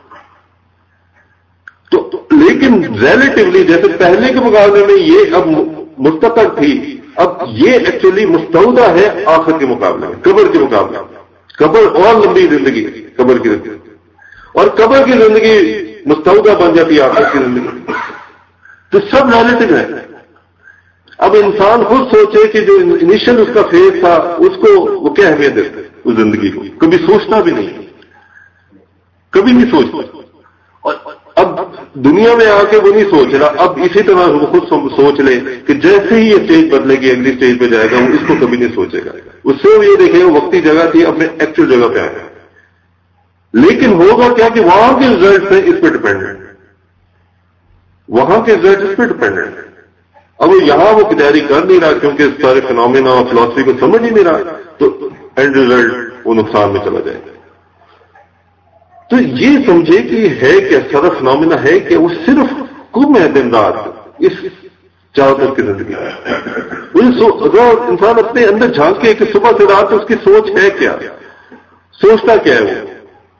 تو لیکن ریلیٹیولی جیسے پہلے کے مقابلے میں یہ اب مستقر تھی، اب یہ ایکچولی مستودع ہے آخر کے مقابلے میں، قبر کے مقابلے میں. قبر اور لمبی زندگی، قبر کی زندگی، اور قبر کی زندگی مستودع بن جاتی ہے آخر کی زندگی. تو سب ریلیٹیو ہے. اب انسان خود سوچے کہ جو انیشل اس کا فیز تھا اس کو وہ کیا اہمیت دیتے اس زندگی کو، کبھی سوچنا بھی نہیں، کبھی نہیں سوچتا. اور اب دنیا میں آ کے وہ نہیں سوچ رہا. اب اسی طرح وہ خود سوچ لے کہ جیسے ہی یہ اسٹیج بدلے گی اگلی اسٹیج پہ جائے گا، وہ اس کو کبھی نہیں سوچے گا. اس سے وہ یہ دیکھے گا وقتی جگہ تھی، اپنے ایکچوئل جگہ پہ آئے گا. لیکن ہوگا کیا کہ وہاں کے ریزلٹ ہیں اس پہ ڈپینڈنٹ، وہاں کے ریزلٹ اس پہ ڈپینڈنٹ ہے. اب وہ یہاں وہ تیاری کر نہیں رہا کیونکہ اس سارے فنومینا اور فلاسفی کو سمجھ ہی نہیں رہا، تو اینڈ ریزلٹ وہ نقصان میں چلا جائے گا. تو یہ سمجھے کہ ہے کہ سارا فنومینا ہے کہ وہ صرف کم ہے دن رات اس چاروں طرف کی زندگی. انسان اپنے اندر جھانکے کہ صبح سے رات اس کی سوچ ہے کیا، سوچتا کیا ہے. وہ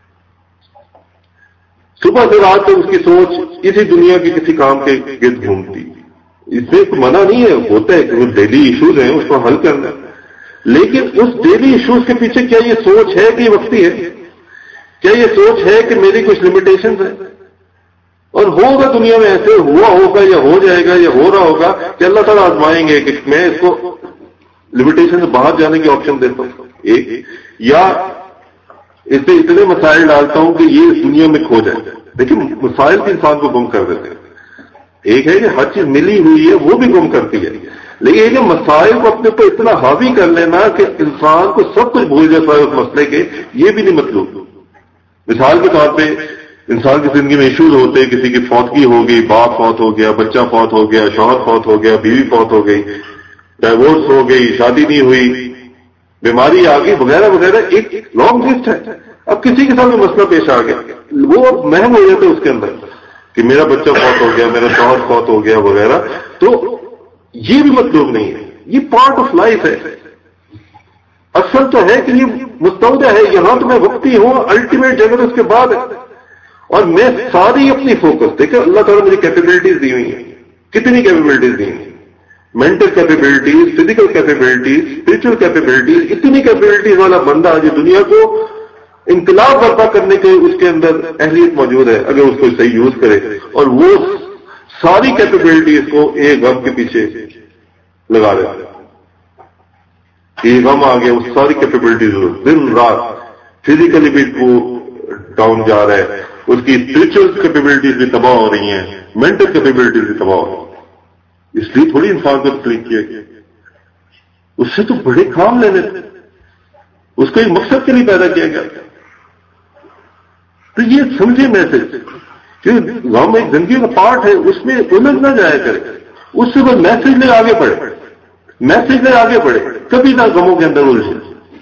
صبح سے رات تک اس کی سوچ اسی دنیا کے کسی کام کے گرد گھومتی. اس میں کوئی منع نہیں ہے، ہوتا ہے کہ وہ ڈیلی ایشوز ہیں اس کو حل کرنا، لیکن اس ڈیلی ایشوز کے پیچھے کیا یہ سوچ ہے کہ یہ وقتی ہے؟ کیا یہ سوچ ہے کہ میری کچھ لمیٹیشنز ہیں؟ اور ہوگا دنیا میں ایسے ہوا ہوگا یا ہو جائے گا یا ہو رہا ہوگا کہ اللہ تعالیٰ آزمائیں گے کہ میں اس کو لمیٹیشن سے باہر جانے کی آپشن دیتا ہوں ایک، یا اس سے اتنے مسائل ڈالتا ہوں کہ یہ اس دنیا میں کھو جائے. لیکن مسائل بھی انسان کو گم کر دیتے ہیں. ایک ہے کہ ہر چیز ملی ہوئی ہے وہ بھی گم کرتی ہے، لیکن یہ کہ مسائل کو اپنے پر اتنا حاوی کر لینا کہ انسان کو سب کچھ بھول جاتا ہے اس مسئلے کے، یہ بھی نہیں مطلوب. مثال کے طور پہ انسان کی زندگی میں ایشوز ہوتے، کسی کی فوتگی ہو گئی، باپ فوت ہو گیا، بچہ فوت ہو گیا، شوہر فوت ہو گیا، بیوی فوت ہو گئی، ڈائیورس ہو گئی، شادی نہیں ہوئی، بیماری آ گئی، وغیرہ وغیرہ، ایک لانگ لسٹ ہے. اب کسی کے سامنے مسئلہ پیش آ گیا، وہ اب مہم ہو جاتا ہے اس کے اندر کہ میرا بچہ فوت ہو گیا، میرا شوہر فوت ہو گیا وغیرہ. تو یہ بھی مطلوب نہیں ہے، یہ پارٹ آف لائف ہے. اصل تو ہے کہ یہ مستودع ہے، یہاں تو میں وقتی ہوں، الٹیمیٹ جگہ اس کے بعد ہے. اور میں ساری اپنی فوکس دیکھیں، اللہ تعالیٰ مجھے کیپیبلٹیز دی ہوئی ہیں، کتنی کیپیبلٹیز دی ہوئی ہیں، mental capabilities, physical capabilities, spiritual capabilities. اتنی کیپیبلٹیز والا بندہ آج دنیا کو انقلاب برپا کرنے کے اس کے اندر اہلیت موجود ہے اگر اس کو صحیح یوز کرے. اور وہ ساری کیپیبلٹیز کو ایک غم کے پیچھے لگا رہے ہیں. ایک غم آ گیا، اس ساری کیپیبلٹیز دن رات فزیکلی بھی وہ ڈاؤن جا رہا ہے، اس کی اسپرچل کیپیبلٹیز بھی تباہ ہو رہی ہیں، مینٹل کیپیبلٹیز بھی تباہ ہو رہی ہیں. اس لیے تھوڑی انسان کو تخلیق کیا گیا، اس سے تو بڑے کام لینے تھے، اس کو ایک مقصد کے لیے پیدا کیا گیا. تو یہ سمجھے میسج کہ غم ایک زندگی کا پارٹ ہے، اس میں الجھ نہ جایا کرے، اس سے وہ میسج لے آگے بڑھے، میسج لے آگے بڑھے، کبھی نہ غموں کے اندر الجھے۔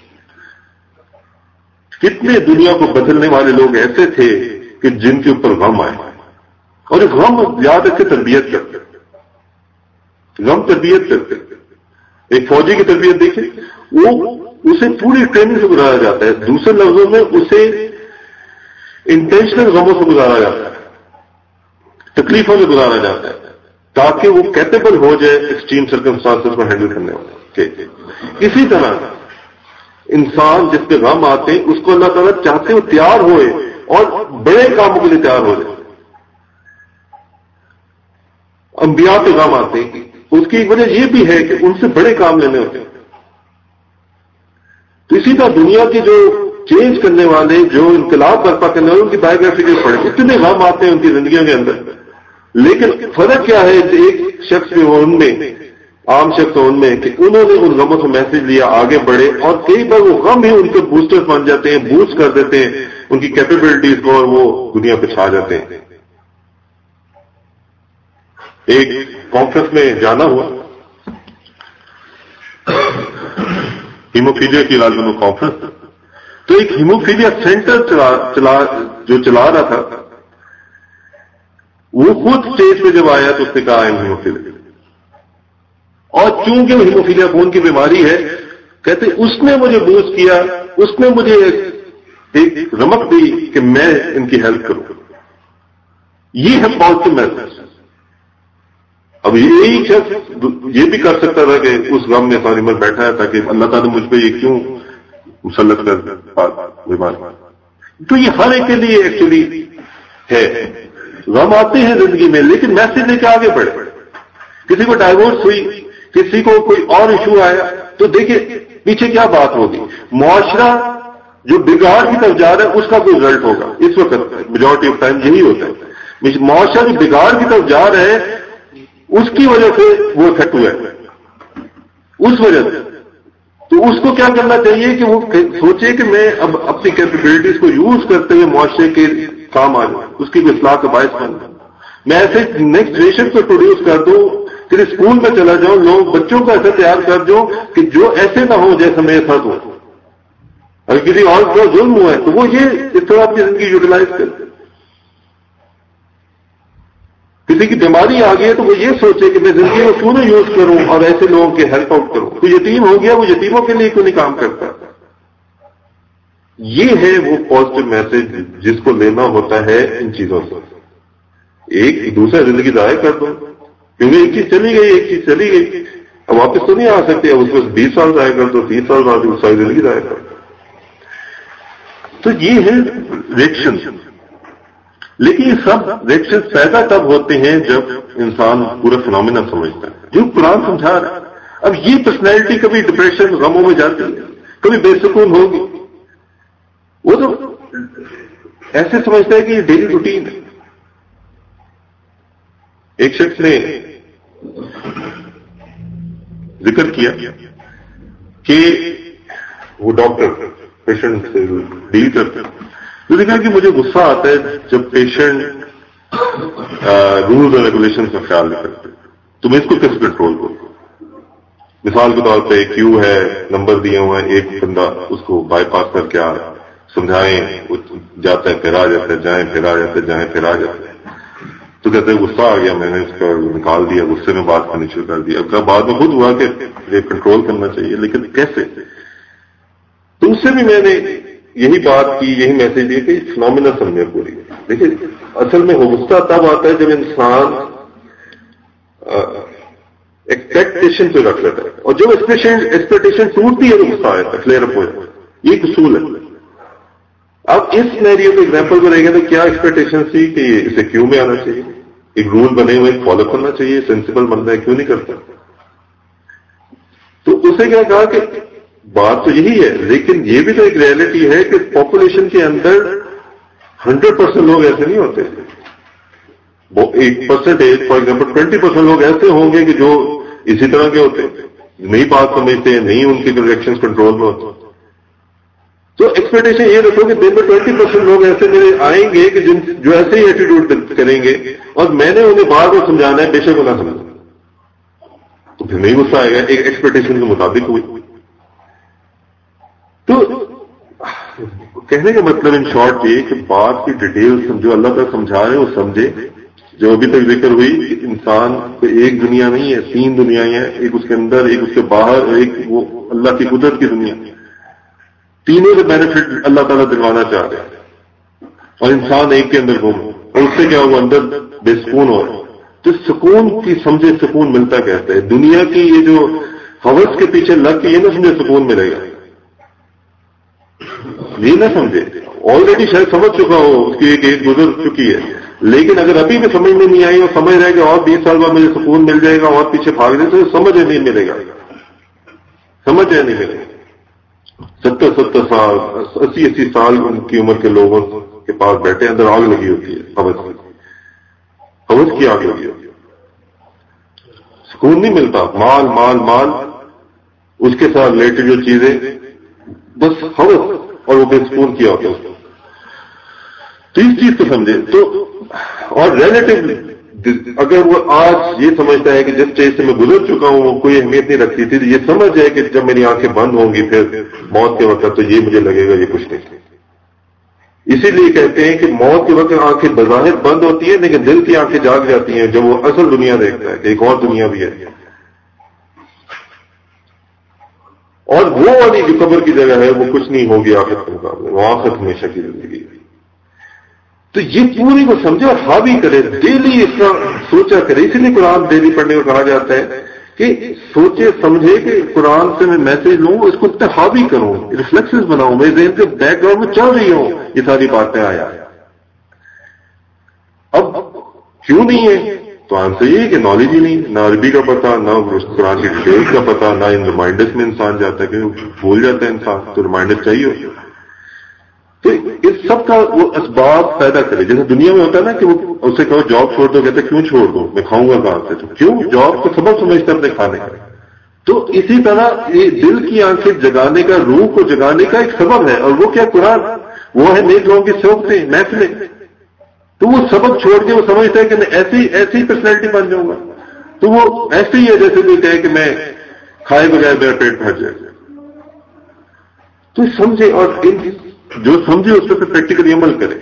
کتنے دنیا کو بدلنے والے لوگ ایسے تھے کہ جن کے اوپر غم آئے، اور غم یاد رکھے تربیت کرتے، غم تربیت کرتے۔ ایک فوجی کی تربیت دیکھیں، وہ اسے پوری ٹریننگ سے گزارا جاتا ہے، دوسرے لفظوں میں اسے انٹینشنل غموں سے گزارا جاتا ہے، تکلیفوں سے گزارا جاتا ہے، تاکہ وہ کیپیبل ہو جائے ایکسٹریم سرکمسٹانسز کو ہینڈل کرنے والے۔ اسی طرح انسان جس پہ غم آتے ہیں، اس کو اللہ تعالیٰ چاہتے وہ تیار ہوئے اور بڑے کاموں کے لیے تیار ہو جائے۔ انبیاء پہ غم آتے ہیں، اس کی ایک وجہ یہ بھی ہے کہ ان سے بڑے کام لینے ہوتے ہیں۔ تو اسی طرح دنیا کی جو چینج کرنے والے، جو انقلاب برپا کرنے والے، ان کی بایوگرافی کے پڑھے، اتنے غم آتے ہیں ان کی زندگیوں کے اندر، لیکن فرق کیا ہے ایک شخص میں ان میں، عام شخص ان میں، کہ انہوں نے ان غموں سے میسج لیا، آگے بڑھے، اور کئی بار وہ غم ہی ان کے بوسٹر بن جاتے ہیں، بوسٹ کر دیتے ہیں ان کی کیپیبلٹیز کو، اور وہ دنیا پہ چھا جاتے ہیں۔ ایک کانفرنس میں جانا ہوا، ہیموفیلیا کی علاج میں کانفرنس، تو ایک ہیموفیلیا سینٹر چلا, چلا جو چلا رہا تھا، وہ خود اسٹیج پہ جب آیا تو اس نے کہا ہے ہیموفیلیا، اور چونکہ وہ ہیموفیلیا خون کی بیماری ہے، کہتے اس نے مجھے بوسٹ کیا، اس نے مجھے ایک رمق دی کہ میں ان کی ہیلپ کروں۔ یہ ہے پازیٹو میسج۔ اب یہی شخص یہ بھی کر سکتا تھا کہ اس غم میں ساری عمر بیٹھا ہے تاکہ اللہ تعالیٰ نے مجھ پہ یہ کیوں مسلط کر بیماری۔ تو یہ ہر ایک کے لیے ایکچولی ہے، غم آتے ہیں زندگی میں، لیکن میسج لے کے آگے بڑھے۔ کسی کو ڈائیورس ہوئی، کسی کو کوئی اور ایشو آیا، تو دیکھیں پیچھے کیا بات ہوگی۔ معاشرہ جو بگاڑ کی طرف جا رہا ہے اس کا کوئی رزلٹ ہوگا، اس وقت میجورٹی آف ٹائم یہی ہوتا ہے۔ معاشرہ جو بگاڑ کی طرف جا رہا ہے اس کی وجہ سے وہ افیکٹ ہوا ہے، اس وجہ سے۔ تو اس کو کیا کرنا چاہیے کہ وہ سوچے کہ میں اب اپنی کیپیبلٹیز کو یوز کرتے ہوئے معاشرے کے کام آ جاؤں، اس کی اصلاح کا باعث بن جاؤں، میں ایسے نیکسٹ جنریشن کو پروڈیوس کر دوں، پھر اسکول میں چلا جاؤں، لوگ بچوں کو ایسے تیار کر دوں کہ جو ایسے نہ ہو جیسے میں تھا۔ تو اگر کسی اور کو ظلم ہوا ہے تو وہ یہ اس طرح اپنی زندگی یوٹیلائز کرتے، کسی کی بیماری آ گئی ہے تو وہ یہ سوچے کہ میں زندگی کو کیوں نہ یوز کروں اور ایسے لوگوں کے ہیلپ آؤٹ کروں۔ کوئی یتیم ہو گیا، وہ یتیموں کے لیے کیوں نہیں کام کرتا۔ یہ ہے وہ پازیٹو میسج جس کو لینا ہوتا ہے ان چیزوں سے۔ ایک دوسرا زندگی ضائع کر دو، کیونکہ ایک چیز چلی گئی، ایک چیز چلی گئی، اب واپس تو نہیں آ سکتے، اب اس میں بیس سال ضائع کر دو، تیس سال بعد ساری زندگی ضائع کر دو۔ تو یہ ہے ریئیکشن۔ لیکن یہ سب ریئیکشن پیدا تب ہوتے ہیں جب انسان پورا فنامنا سمجھتا ہے، جو قرآن سمجھا رہا ہے۔ اب یہ پرسنالٹی کبھی ڈپریشن، غموں میں جاتی ہے، کبھی بے سکون ہوگی، وہ تو ایسے سمجھتا ہے کہ یہ ڈیلی روٹین ہے۔ ایک شخص نے ذکر کیا کہ وہ ڈاکٹر پیشنٹ سے ڈیل کرتے ہیں، تو نے کہا کہ مجھے غصہ آتا ہے جب پیشنٹ رولز اور ریگولیشن کا خیال نہیں کرتے، تو میں اس کو کیسے کنٹرول کروں۔ مثال کے طور پہ کیو ہے، نمبر دیے ہوئے ہیں، ایک بندہ اس کو بائی پاس کر کے آ سمجھائیں، وہ جاتا ہے پھر آ جاتا ہے، جائیں پھر آ جاتے جائیں پھر آ جاتے ہیں، تو کہتے ہیں غصہ آ گیا، میں نے اس کا نکال دیا، غصے میں بات کرنی شروع کر دی۔ اب بعد میں خود ہوا کہ یہ کنٹرول کرنا چاہیے، لیکن کیسے؟ تو اس سے بھی میں نے یہی بات کی، یہی میسج دی کہ فنامنا سمجھے پوری۔ دیکھیے اصل میں غصہ تب آتا ہے جب انسان ایکسپیکٹیشن پہ رکھ لیتا ہے، اور جب ایکسپیکٹیشن ٹوٹتی ہے تو غصہ آتا ہے، کلیئر اپ ہو جاتا ہے۔ یہ اصول ہے۔ اب اس سینیریو کو ایگزامپل میں رہے گا تو کیا ایکسپیکٹیشن تھی کہ اسے کیوں میں آنا چاہیے، ایک رول بنے ہوئے فالو کرنا چاہیے، سینسیبل بننا ہے، کیوں نہیں کرتا؟ تو اسے کیا کہا کہ بات تو یہی ہے، لیکن یہ بھی تو ایک ریئلٹی ہے کہ پاپولیشن کے اندر ہنڈریڈ پرسینٹ لوگ ایسے نہیں ہوتے، ایک percentage for example twenty percent لوگ ایسے ہوں گے کہ جو اسی طرح کے ہوتے، نہیں بات سمجھتے، نہیں ان کے ریئیکشن کنٹرول میں ہوتے۔ تو ایکسپیکٹیشن یہ رکھو کہ دن میں ٹوینٹی پرسینٹ لوگ ایسے میرے آئیں گے کہ جن جو ایسے ہی ایٹیٹیوڈ کریں گے اور میں نے انہیں بار بار سمجھانا ہے، بے شک نہ سمجھا تو پھر نہیں غصہ آئے گا، ایک ایکسپیکٹیشن کے مطابق ہوئی. تو کہنے کا مطلب ان شارٹ یہ کہ بات کی ڈیٹیل سمجھو، اللہ تعالیٰ سمجھا رہے وہ سمجھے. جو ابھی تک ذکر ہوئی کہ انسان کو ایک دنیا نہیں ہے، تین دنیایں ہیں، ایک اس کے اندر، ایک اس کے باہر، ایک وہ اللہ کی قدرت کی دنیا. تینوں کے بینیفٹ اللہ تعالیٰ دلوانا چاہ رہے ہیں اور انسان ایک کے اندر گھوم اور اس سے کیا وہ اندر بے سکون ہو رہا ہے. تو سکون کی سمجھے سکون ملتا کہتے ہیں. دنیا کی یہ جو ہوس کے پیچھے لگ کے یہ نہ سمجھے سکون ملے گا، یہ نہ سمجھے. آلریڈی شاید سمجھ چکا ہو، اس کی ایک ایک گزر چکی ہے، لیکن اگر ابھی بھی سمجھ میں نہیں آئی اور سمجھ رہے کہ اور بیس سال بعد مجھے سکون مل جائے گا اور پیچھے بھاگ دے تو سمجھ نہیں ملے گا، سمجھ نہیں ملے گا. ستر ستر سال اسی اسی سال ان کی عمر کے لوگوں کے پاس بیٹھے اندر آگ لگی ہوتی ہے، حوث حوث کی آگ لگی ہوتی ہے، سکون نہیں ملتا. مال مال مال اس کے ساتھ ریلیٹڈ جو چیزیں بس حوث اور وہ بے سکون کیا ہوتا ہے. تو اس چیز کو سمجھے. تو اور ریلیٹو اگر وہ آج یہ سمجھتا ہے کہ جس چیز سے میں گزر چکا ہوں وہ کوئی اہمیت نہیں رکھتی تھی، تو یہ سمجھ جائے کہ جب میری آنکھیں بند ہوں گی پھر موت کے وقت تو یہ مجھے لگے گا یہ کچھ نہیں. اسی لیے کہتے ہیں کہ موت کے وقت آنکھیں بظاہر بند ہوتی ہیں لیکن دل کی آنکھیں جاگ جاتی ہیں جب وہ اصل دنیا دیکھتا ہے کہ ایک اور دنیا بھی ہے. اور وہ والی جو قبر کی جگہ ہے وہ کچھ نہیں ہوگی آخرت کے مقابلے، وہ آخرت ہمیشہ کی زندگی. تو یہ پوری کو سمجھے اور حاوی کرے، ڈیلی اس کا سوچا کرے. اسی لیے قرآن ڈیلی پڑھنے کو کہا جاتا ہے کہ سوچے سمجھے کہ قرآن سے میں میسج لوں، اس کو اتنا حاوی کروں، ریفلیکسز بناؤں، میرے ذہن کے بیک گراؤنڈ میں چل رہی ہوں یہ ساری باتیں. آیا اب کیوں نہیں ہے تو آنسر یہ ہے کہ نالج ہی نہیں، نہ عربی کا پتہ، نہ قرآن کی ڈیٹیلز کا پتہ، نہ ان ریمائنڈرز میں انسان جاتا ہے کہ بھول جاتا ہے انسان، تو ریمائنڈر چاہیے ہوتی. تو اس سب کا وہ اسباب پیدا کرے. جیسے دنیا میں ہوتا ہے نا کہ وہ اسے کہو جاب چھوڑ دو، کہتے کیوں چھوڑ دو، میں کھاؤں گا کہاں سے. تو کیوں جاب کو سبب سمجھتے اپنے کھانے کا. تو اسی طرح یہ دل کی آنکھیں جگانے کا، روح کو جگانے کا ایک سبب ہے، اور وہ کیا قرآن، وہ ہے نیک لوگوں کی صحبتیں، محفلیں. تو وہ سبب چھوڑ کے وہ سمجھتا ہے کہ میں ایسی ایسی پرسنالٹی بن جاؤں گا. تو وہ ایسے ہی ہے جیسے کوئی کہے کہ میں کھائے بغیر میرا پیٹ بھر جائے. تو سمجھے اور جو سمجھے اس پہ پریکٹیکلی عمل کرے.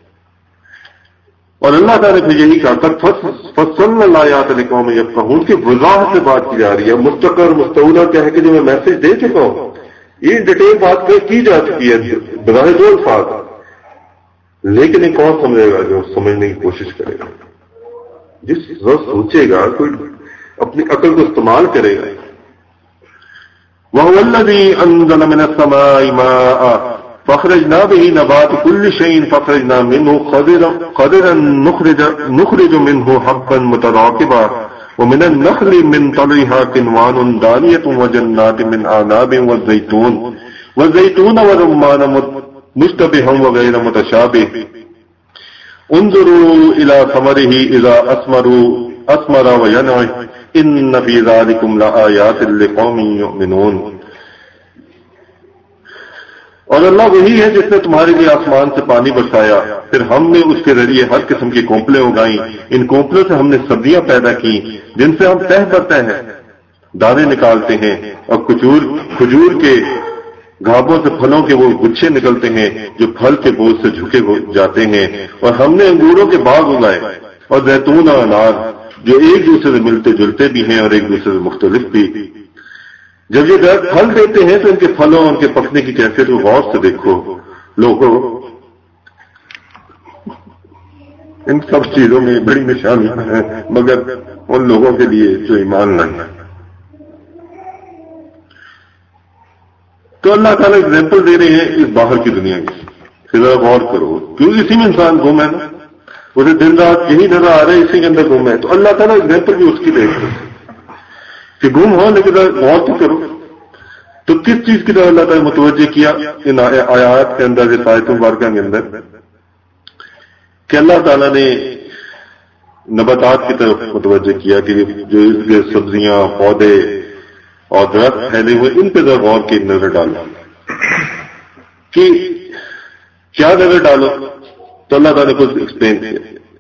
اور اللہ تعالیٰ نے یہی کہا تھا فصل الآیات لقوم یفقہون کی وضاحت سے بات کی جا رہی ہے. مستقر مستولہ کیا ہے کہ جو میں میسج دے چکا ہوں یہ ڈیٹیل بات کی جا چکی ہے بظاہر دو الفاظ، لیکن یہ کون سمجھے گا جو سمجھنے کی کوشش کرے گا، جس وقت سوچے گا، کوئی اپنی عقل کو استعمال کرے گا. وَهُوَ الَّذِي أَنزَلَ مِنَ السَّمَاءِ مَاءً فَأَخْرَجْنَا بِهِ نَبَاتَ كُلِّ شَيْءٍ فَأَخْرَجْنَا مِنْهُ قَدْرًا نُخْرِجُ مِنْهُ حَبًّا مُتَرَاكِبًا وَمِنَ النَّخْلِ مِنْ طَلْعِهَا قِنْوَانٌ دَانِيَةٌ وَجَنَّاتٍ مِنْ أَعْنَابٍ وَالزَّيْتُونَ وَالزَّيْتُونَ وَالرُّمَّانَ مُشْتَبِهًا وَغَيْرَ مُتَشَابِهٍ انظُرُوا إِلَى ثَمَرِهِ إِذَا أَثْمَرَ وَيَنْعِهِ إِنَّ فِي ذَلِكُمْ لَآيَاتٍ لِقَوْمٍ يُؤْمِنُونَ. اور اللہ وہی ہے جس نے تمہارے لیے آسمان سے پانی برسایا، پھر ہم نے اس کے ذریعے ہر قسم کی کونپلیں اگائیں، ان کونپلوں سے ہم نے سبزیاں پیدا کی جن سے ہم تہ برتے ہیں، دانے نکالتے ہیں، اور کھجور کھجور کے گھابوں سے پھلوں کے وہ گچھے نکلتے ہیں جو پھل کے بوجھ سے جھکے جاتے ہیں. اور ہم نے انگوروں کے باغ اگائے اور زیتون اور انار جو ایک دوسرے سے ملتے جلتے بھی ہیں اور ایک دوسرے سے مختلف بھی. جب یہ درخت پھل دیتے ہیں تو ان کے پھلوں اور ان کے پکنے کی کیفیت کو غور سے دیکھو. لوگوں ان سب چیزوں میں بڑی نشانیاں ہیں مگر ان لوگوں کے لیے جو ایمان نہیں ہے. تو اللہ تعالیٰ ایگزامپل دے رہے ہیں اس باہر کی دنیا کی. پھر ذرا غور کرو کیونکہ اسی میں انسان گم ہے نا، اسے دن رات یہی نظر آ رہا ہے، اسی کے اندر گم ہے. تو اللہ تعالیٰ ایگزامپل بھی اس کی دے رہے کہ گم ہو لیکن غور تو کرو. تو کس چیز کی طرح اللہ تعالیٰ نے متوجہ کیا ان آیات کے اندر، اس آیت مبارکہ کے اندر، کہ اللہ تعالیٰ نے نباتات کی طرف متوجہ کیا کہ جو اس کے سبزیاں، پودے اور درخت پھیلے ہوئے ان پہ ذرا غور کی نظر ڈالو. کہ کیا نظر ڈالو تو اللہ تعالیٰ نے خود ایکسپلین کیا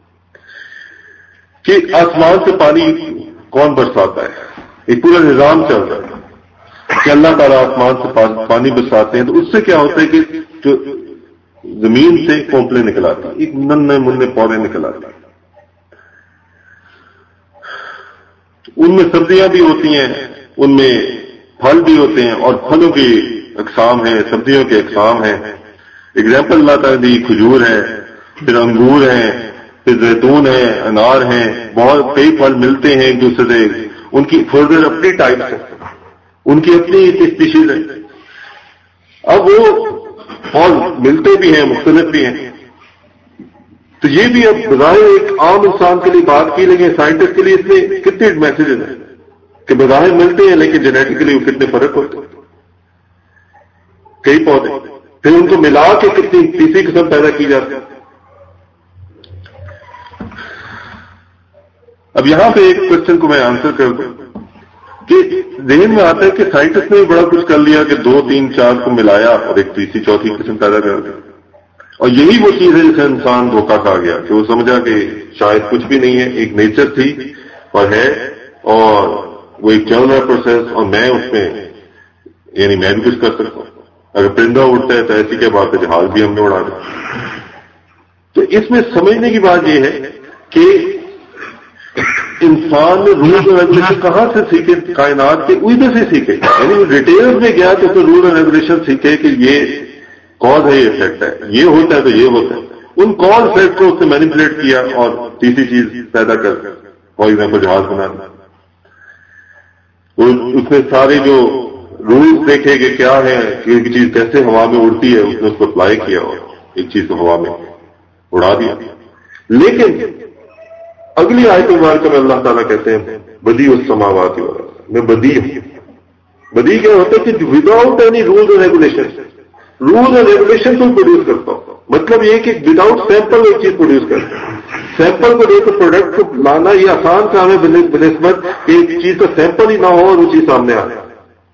کہ آسمان سے پانی کون برساتا ہے. ایک پورا نظام چل رہا ہے کہ اللہ تعالیٰ آسمان سے پانی برساتے ہیں. تو اس سے کیا ہوتا ہے کہ جو زمین سے کونپلیں نکل آتی ہیں, ایک ننے مننے پودے نکل آتے ہیں. ان میں سبزیاں بھی ہوتی ہیں, ان میں پھل بھی ہوتے ہیں, اور پھلوں کی اقسام ہیں, سبزیوں کے اقسام ہیں. اگزامپل اللہ تعالیٰ دی کھجور ہے, پھر انگور ہیں, پھر زیتون ہے, انار ہیں, بہت کئی پھل ملتے ہیں ایک دوسرے سے. ان کی فردر اپنی ٹائپس ہیں, ان کی اپنی اسپیشیز ہیں. اب وہ پھل ملتے بھی ہیں, مختلف بھی ہیں. تو یہ بھی اب بظاہر ایک عام انسان کے لیے بات کی, لیکن سائنٹسٹ کے لیے اس میں کتنے میسیجز ہیں کہ بظاہر ملتے ہیں لیکن جینیٹکلی وہ کتنے فرق ہوتے ہیں. کئی پودے پھر ان کو ملا کے کتنی تیسری قسم پیدا کی جاتی ہے. اب یہاں پہ ایک کوشچن کو میں آنسر کر دوں کہ ذہن میں آتا ہے کہ سائنٹسٹ نے بڑا کچھ کر لیا کہ دو تین چار کو ملایا اور ایک تیسری چوتھی قسم پیدا کر دی, اور یہی وہ چیز ہے جسے انسان دھوکہ کھا گیا کہ وہ سمجھا کہ شاید کچھ بھی نہیں ہے, ایک نیچر تھی اور ہے, اور وہ ایک چل رہا پروسیس, اور میں اس میں یعنی میں بھی کچھ کر سکتا ہوں. اگر پرندہ اڑتا ہے تو ایسی کیا بات ہے, جہاز بھی ہم نے اڑا دیا. تو اس میں سمجھنے کی بات یہ ہے کہ انسان نے رول اور ریگولیشن کہاں سے سیکھے, کائنات کے ادھر سے سیکھے. یعنی وہ ڈیٹیل میں گیا تو رول اور ریگولیشن سیکھے کہ یہ کاز ہے, یہ افیکٹ ہے, یہ ہوتا ہے تو یہ ہوتا ہے. ان کاز افیکٹ کو اس نے مینیپولیٹ کیا اور تیسری چیز پیدا کر فار ایگزامپل جہاز بنا دیا. اس نے سارے جو رولس دیکھے کہ کیا ہے, کہ ایک چیز کیسے ہوا میں اڑتی ہے, اس نے اس کو اپلائی کیا اور ایک چیز کو ہوا میں اڑا دیا. لیکن اگلی آیت مبارکہ میں اللہ تعالیٰ کہتے ہیں بدیع السماوات والارض, میں بدیع ہوں. بدیع کیا ہوتا ہے کہ without any rules and regulation, rules and regulation کو پروڈیوس کرتا ہوں. مطلب یہ کہ وداؤٹ سیمپل ایک چیز پروڈیوس کرتا ہوں. سیمپل کو دے کر پروڈکٹ کو لانا یہ آسان کام ہے بنسبت کہ ایک چیز کا سیمپل ہی نہ ہو اور وہ چیز سامنے آ جائے.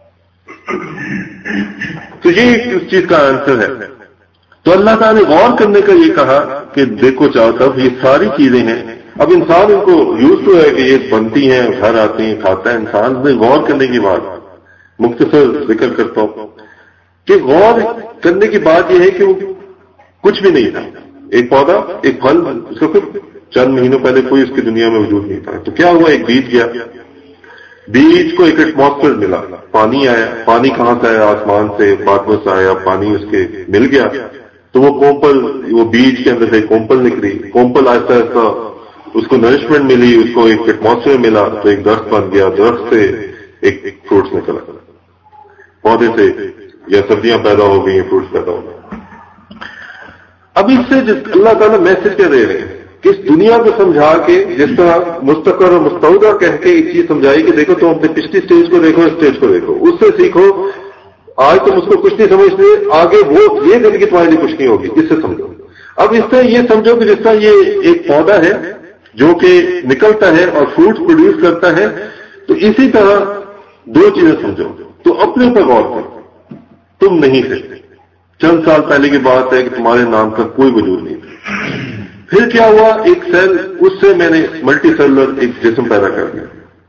تو یہ اس چیز کا آنسر ہے. تو اللہ تعالیٰ نے غور کرنے کا یہ کہا کہ دیکھو چاہو طرف یہ ساری چیزیں ہیں. اب انسان ان کو یوز تو ہے کہ یہ بنتی ہیں, گھر آتی ہیں, کھاتا ہے. انسان میں غور کرنے کی بات مختصر ذکر کرتا ہوں کہ غور کرنے کی بات یہ ہے کہ وہ کچھ بھی نہیں تھا, ایک پودا, ایک پھل, اس کا کچھ چند مہینوں پہلے کوئی اس کی دنیا میں وجود نہیں تھا. تو کیا ہوا, ایک بیج گیا, بیج کو ایک ایٹماسفیئر ملا, پانی آیا. پانی کہاں سے آیا, آسمان سے, بادلوں سے آیا, پانی اس کے مل گیا. تو وہ کومپل, وہ بیج کے اندر سے کومپل نکلی. کومپل آہستہ آہستہ اس کو نرشمنٹ ملی, اس کو ایک ایٹماسفیئر ملا, تو ایک درخت بن گیا. درخت سے ایک فروٹس نکلا, پودے سے یا سبزیاں پیدا ہو گئی, فروٹس پیدا ہو گئے. اب اس سے جس اللہ تعالیٰ میسج کیا دے رہے ہیں کہ اس دنیا کو سمجھا کے, جس طرح مستقر اور مستعودہ کہہ کے ایک چیز سمجھائی کہ دیکھو تم اپنے پچھلی سٹیج کو دیکھو, اسٹیج کو دیکھو, اس سے سیکھو. آج تم اس کو کچھ نہیں سمجھتے, آگے وہ یہ زندگی تمہارے لیے کچھ نہیں ہوگی, اس سے سمجھو. اب اس سے یہ سمجھو کہ جس طرح یہ ایک پودا ہے جو کہ نکلتا ہے اور فروٹ پروڈیوس کرتا ہے, تو اسی طرح دو چیزیں سمجھو. تو اپنے اوپر غور کرو, تم نہیں تھے. چند سال پہلے کی بات ہے کہ تمہارے نام کا کوئی وجود نہیں تھا. پھر کیا ہوا, ایک سیل, اس سے میں نے ملٹی سیلولر ایک جسم پیدا کر دیا.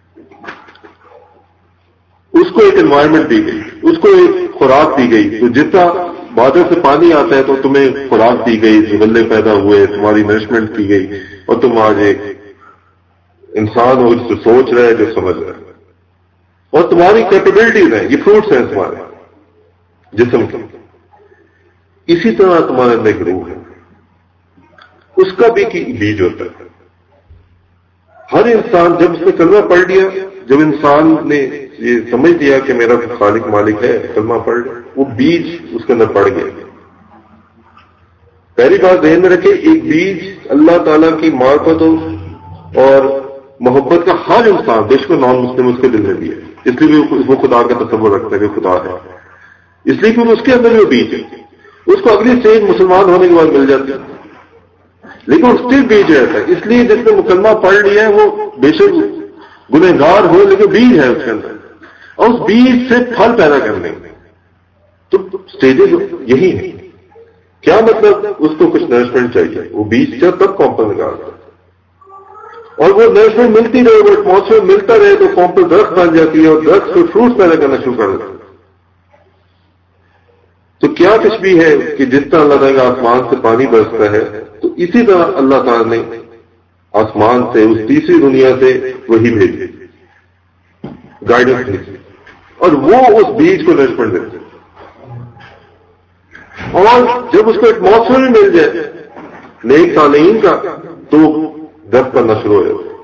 اس کو ایک انوائرمنٹ دی گئی, اس کو ایک خوراک دی گئی. تو جتنا بادل سے پانی آتا ہے تو تمہیں خوراک دی گئی, غلے پیدا ہوئے, تمہاری نرشمنٹ کی گئی, اور تم آج ایک انسان ہو جو سوچ رہے, جو سمجھ رہے, اور تمہاری کیپیبلٹیز ہیں, یہ فروٹس ہیں تمہارے جسم کے. اسی طرح تمہارے اندر ایک روح ہے, اس کا بھی بیج ہوتا ہے. ہر انسان جب اس نے کلمہ پڑھ لیا, جب انسان نے یہ سمجھ لیا کہ میرا خالق مالک ہے, کلمہ پڑھ لیا, وہ بیج اس کے اندر پڑ گیا. پہلی بات ذہن میں رکھے, ایک بیج اللہ تعالیٰ کی معرفت اور محبت کا ہر انسان, بے شک نان مسلم, اس کے دل میں بھی ہے. اس لیے وہ خدا کا تصور رکھتا ہے کہ خدا ہے, اس لیے کہ اس کے اندر جو بیج ہے اس کو اگلی اسٹیج مسلمان ہونے کے بعد مل جاتی ہے, لیکن اس اسٹیج بیج رہتا ہے. اس لیے جس نے مکلمہ پڑھ لیا ہے وہ بے شک گنہگار ہو, لیکن بیج ہے اس کے اندر, اور اس بیج سے پھل پیدا کرنے. تو اسٹیجز یہی ہے. کیا مطلب؟ اس کو کچھ نرسمنٹ چاہیے، وہ بیج کا تب کمپل نکالتا ہے، اور وہ نرسمنٹ ملتی رہے، وہ ایٹماسفیئر ملتا رہے تو کمپل درخت بن جاتی ہے اور درخت کو فروٹس پیدا کرنا شروع کر دیتا ہے۔ تو کیا کچھ بھی ہے کہ جس طرح اللہ تعالیٰ آسمان سے پانی برستا ہے، تو اسی طرح اللہ تعالیٰ نے آسمان سے اس تیسری دنیا سے وہی بھیجی گائیڈنس بھیجی، اور وہ اس بیج کو نرسمنٹ دیتے، اور جب اس کو ایٹماسفیئر مل جائے نیک صالحین کا تو درخت کرنا شروع ہو جاتا ہے۔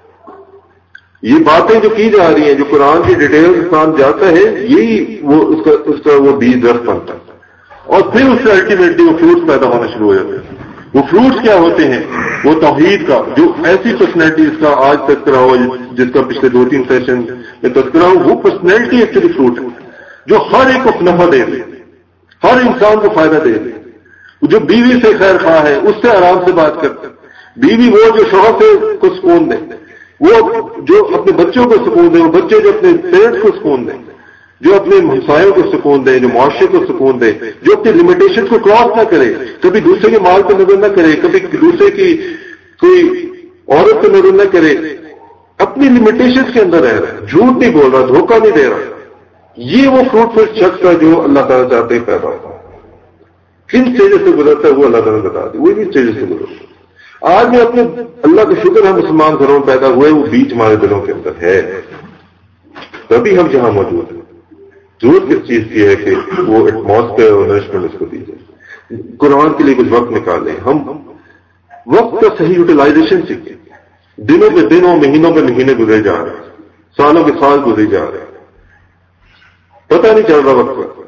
یہ باتیں جو کی جا رہی ہیں، جو قرآن کی ڈیٹیل انسان جاتا ہے، یہی وہ اس کا اس کا وہ بیج درخت بنتا ہے، اور پھر اس سے الٹیمیٹلی وہ فروٹس پیدا ہونا شروع ہو جاتے ہیں۔ وہ فروٹس کیا ہوتے ہیں؟ وہ توحید کا، جو ایسی پرسنالٹی اس کا آج تذکرہ ہو، جس کا پچھلے دو تین سیشن میں تذکرہ ہو، وہ پرسنالٹی ایکچولی فروٹ ہے جو ہر ایک کو نفع دے دے، ہر انسان کو فائدہ دے دے۔ جو بیوی سے خیر خواہ ہے اس سے آرام سے بات کرتا ہے، بیوی وہ جو شوہر سے کو سکون دے، وہ جو اپنے بچوں کو سکون دے، وہ بچے جو اپنے پیرنٹس کو سکون دیں، جو اپنے ہمسایوں کو سکون دے، جو معاشرے کو سکون دے، جو اپنی لمیٹیشن کو کراس نہ کرے، کبھی دوسرے کے مال پہ نظر نہ کرے، کبھی دوسرے کی کوئی عورت پہ نظر نہ کرے، اپنی لمیٹیشن کے اندر رہ رہا ہے، جھوٹ نہیں بول رہا، دھوکہ نہیں دے رہا، یہ وہ فروٹفل شخص ہے جو اللہ تعالیٰ چاہتے ہی پیدا ہوتا ہے۔ کن اسٹیجز سے گزرتا ہے وہ اللہ تعالیٰ نے بتا دی، وہی اسٹیجز سے گزرتا ہے۔ آج میں اپنے اللہ کا شکر ہے مسلمان گھروں میں پیدا ہوئے، وہ بیج ہمارے دلوں کے اندر ہے، تبھی ہم جہاں موجود ہیں۔ ضرورت کس چیز کی ہے کہ وہ ایٹماسفیئر اور نرسمنٹ اس کو دی جائے۔ قرآن کے لیے کچھ وقت نکالیں، ہم وقت کا صحیح یوٹیلائزیشن سیکھیں۔ دنوں پہ دنوں، مہینوں پہ مہینے گزرے جا رہے ہیں، سالوں کے سال گزرے جا رہے ہیں، پتہ نہیں چل رہا وقت کا،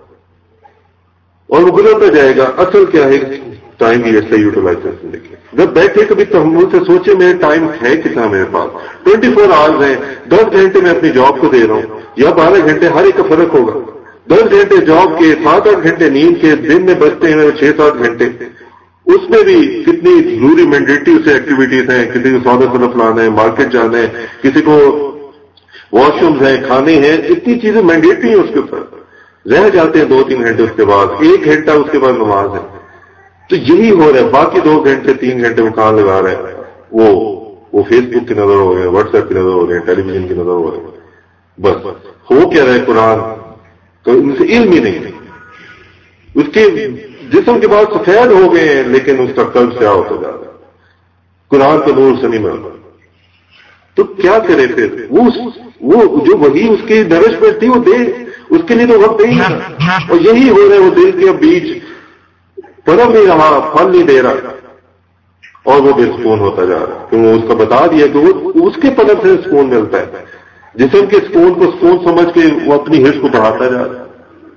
اور وہ گزرتا جائے گا۔ اصل کیا ہے؟ ٹائم کی صحیح یوٹیلائزیشن دیکھیں۔ جب بیٹھے کبھی تحمل سے سوچے میرے ٹائم ہے کتنا میرے پاس، ٹوئنٹی فور آورز ہیں، دس گھنٹے میں اپنی جاب کو دے رہا ہوں یا بارہ گھنٹے، ہر ایک کا فرق ہوگا۔ دس گھنٹے جاب کے، سات آٹھ گھنٹے نیند کے، دن میں بچتے ہیں چھ سات گھنٹے، اس میں بھی کتنی ضروری مینڈیٹری سے ایکٹیویٹیز ہیں، کسی کو سودا صرف لانا ہے، مارکیٹ جانا ہے، کسی کو واش رومز ہیں، کھانے ہیں، اتنی چیزیں مینڈیٹری ہیں، اس کے اوپر رہ جاتے ہیں دو تین گھنٹے، اس کے بعد ایک گھنٹہ اس کے بعد نماز ہے۔ تو یہی ہو رہا ہے، باقی دو گھنٹے تین گھنٹے وہ کہاں لگا رہے ہیں؟ وہ وہ فیس بک کی نظر ہو گئے، واٹس ایپ کی نظر ہو گئے، ٹیلی ویژن کی نظر ہو گئے، بس ہو کیا رہے؟ قرآن تو ان سے علم ہی نہیں، اس کے جسم کے بعد سفید ہو گئے ہیں لیکن اس کا قلب سیاہ ہوتا جا رہا ہے، قرآن کا نور سے نہیں ملتا۔ تو کیا کرے پھر؟ وہ وہ جو وہی اس کی درش میں تھی وہ دے، اس کے لیے تو وقت نہیں ہے، اور یہی ہو رہا ہے، وہ دل کے بیج پنپ نہیں رہا، پھل نہیں دے رہا، اور وہ بے سکون ہوتا جا رہا ہے، کیونکہ اس کا بتا دیا کہ وہ اس کے پنپ سے سکون ملتا ہے، جسم کے سکون کو سکون سمجھ کے وہ اپنی حرص کو بڑھاتا جا رہا ہے۔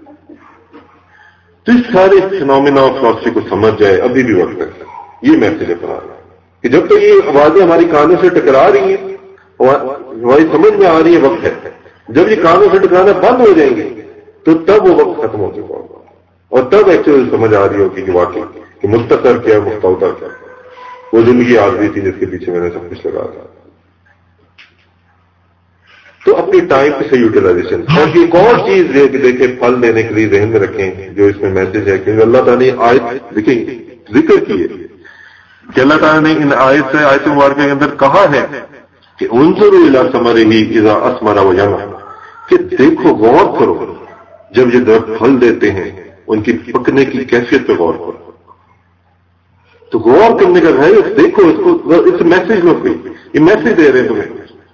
تو اس سارے فینومینا آف فلاسفی کو سمجھ جائے، ابھی بھی وقت ہے۔ یہ میسج اپنا رہا ہے کہ جب تک یہ آوازیں ہماری کانوں سے ٹکرا رہی ہیں، ہماری سمجھ میں آ رہی ہے، وقت ہے۔ جب یہ کانوں سے ٹکرانا بند ہو جائیں گے تو تب وہ وقت ختم ہو چکا ہوگا، اور تب ایکچولی سمجھ آ رہی ہوگی کہ واقعی کہ مستقر کیا، مستودع کیا، وہ زندگی آرزی تھی جس کے پیچھے میں نے سب کچھ لگا تھا۔ تو اپنی ٹائم کی صحیح یوٹیلائزیشن، اور ایک اور چیز ہے کہ دیکھیں پھل دینے کے لیے ذہن میں رکھیں، جو اس میں میسج ہے کہ اللہ تعالیٰ نے آیت دیکھیں ذکر کی ہے کہ اللہ تعالیٰ نے ان آیت سے آیت مبارکہ کے اندر کہا ہے کہ انظروا الی ثمرہ اذا اثمر وینعم، کہ دیکھو، غور کرو جب یہ درخت پھل دیتے ہیں ان کی پکنے کی کیفیت پہ غور کرو۔ تو غور کرنے کا ہے، دیکھو اس کو، اس میسج میں کوئی یہ میسج دے رہے ہیں تمہیں،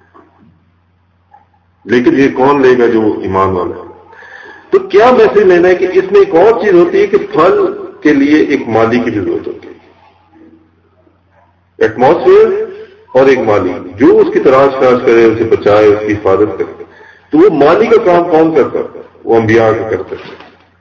لیکن یہ کون لے گا؟ جو ایمان والا ہے۔ تو کیا میسج لینا ہے کہ اس میں ایک اور چیز ہوتی ہے کہ پھل کے لیے ایک مالی کی بھی ضرورت ہوتی ہے، ایٹماسفیئر اور ایک مالی جو اس کی تلاش تلاش کرے، اسے بچائے، اس کی حفاظت کرے۔ تو وہ مالی کا کام کون کرتا ہے؟ وہ انبیاء کا کرتے ہیں۔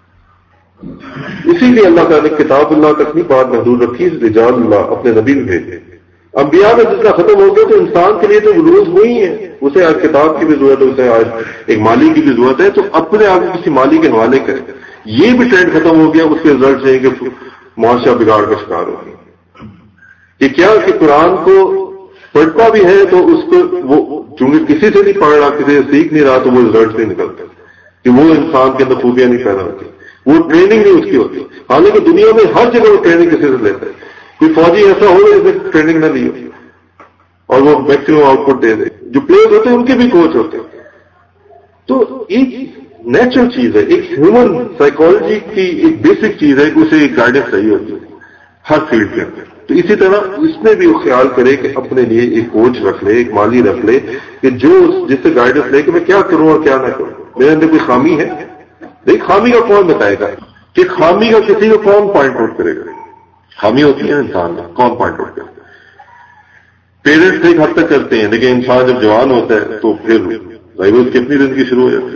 اسی لیے اللہ تعالیٰ نے کتاب اللہ تک نہیں بات محدود رکھی، رجال اللہ اپنے نبی بھی بھیجے۔ انبیاء کا جتنا ختم ہو گیا تو انسان کے لیے تو روز وہی ہے، اسے آج کتاب کی بھی ضرورت ہے، اسے آج ایک مالی کی بھی ضرورت ہے، تو اپنے آپ کو کسی مالی کے حوالے کرے۔ یہ بھی ٹرینڈ ختم ہو گیا، اس کے رزلٹ ہیں کہ معاشرہ بگاڑ کا شکار ہو گیا۔ کہ کیا کہ قرآن کو پڑھتا بھی ہے تو اس کو وہ چونکہ کسی سے نہیں پڑھ رہا، کسی سے سیکھ نہیں رہا، تو وہ رزلٹ نہیں نکلتے، کہ وہ انسان کے اندر خوبیاں نہیں پیدا ہوتی، وہ ٹریننگ نہیں اس کی ہوتی۔ حالانکہ دنیا میں ہر جگہ وہ ٹریننگ کسی سے لیتا ہے. کوئی فوجی ایسا ہوگا جس نے ٹریننگ نہ لی ہو اور وہ میکسیمم آؤٹ پٹ دے دے. جو پلیئر ہوتے ہیں ان کے بھی کوچ ہوتے ہیں. تو ایک نیچرل چیز ہے, ایک ہیومن سائیکالوجی کی ایک بیسک چیز ہے کہ اسے ایک گائیڈنس صحیح ہوتی ہے ہر فیلڈ کے اندر. تو اسی طرح اس میں بھی وہ خیال کرے کہ اپنے لیے ایک کوچ رکھ لے, ایک مالی رکھ لے کہ جو جس سے گائیڈنس لے کہ میں کیا کروں اور کیا نہ کروں. میرے اندر کوئی خامی ہے, نہیں خامی کا کون بتائے گا کہ خامی کا کسی کو کون پوائنٹ آؤٹ کرے گا. خامی ہوتی ہے انسان میں, کون پوائنٹ آؤٹ کرے گا. پیرنٹس ایک حد تک کرتے ہیں, لیکن انسان جب جوان ہوتا ہے تو پھر ظاہر اس کی اپنی زندگی شروع ہو جاتی ہے.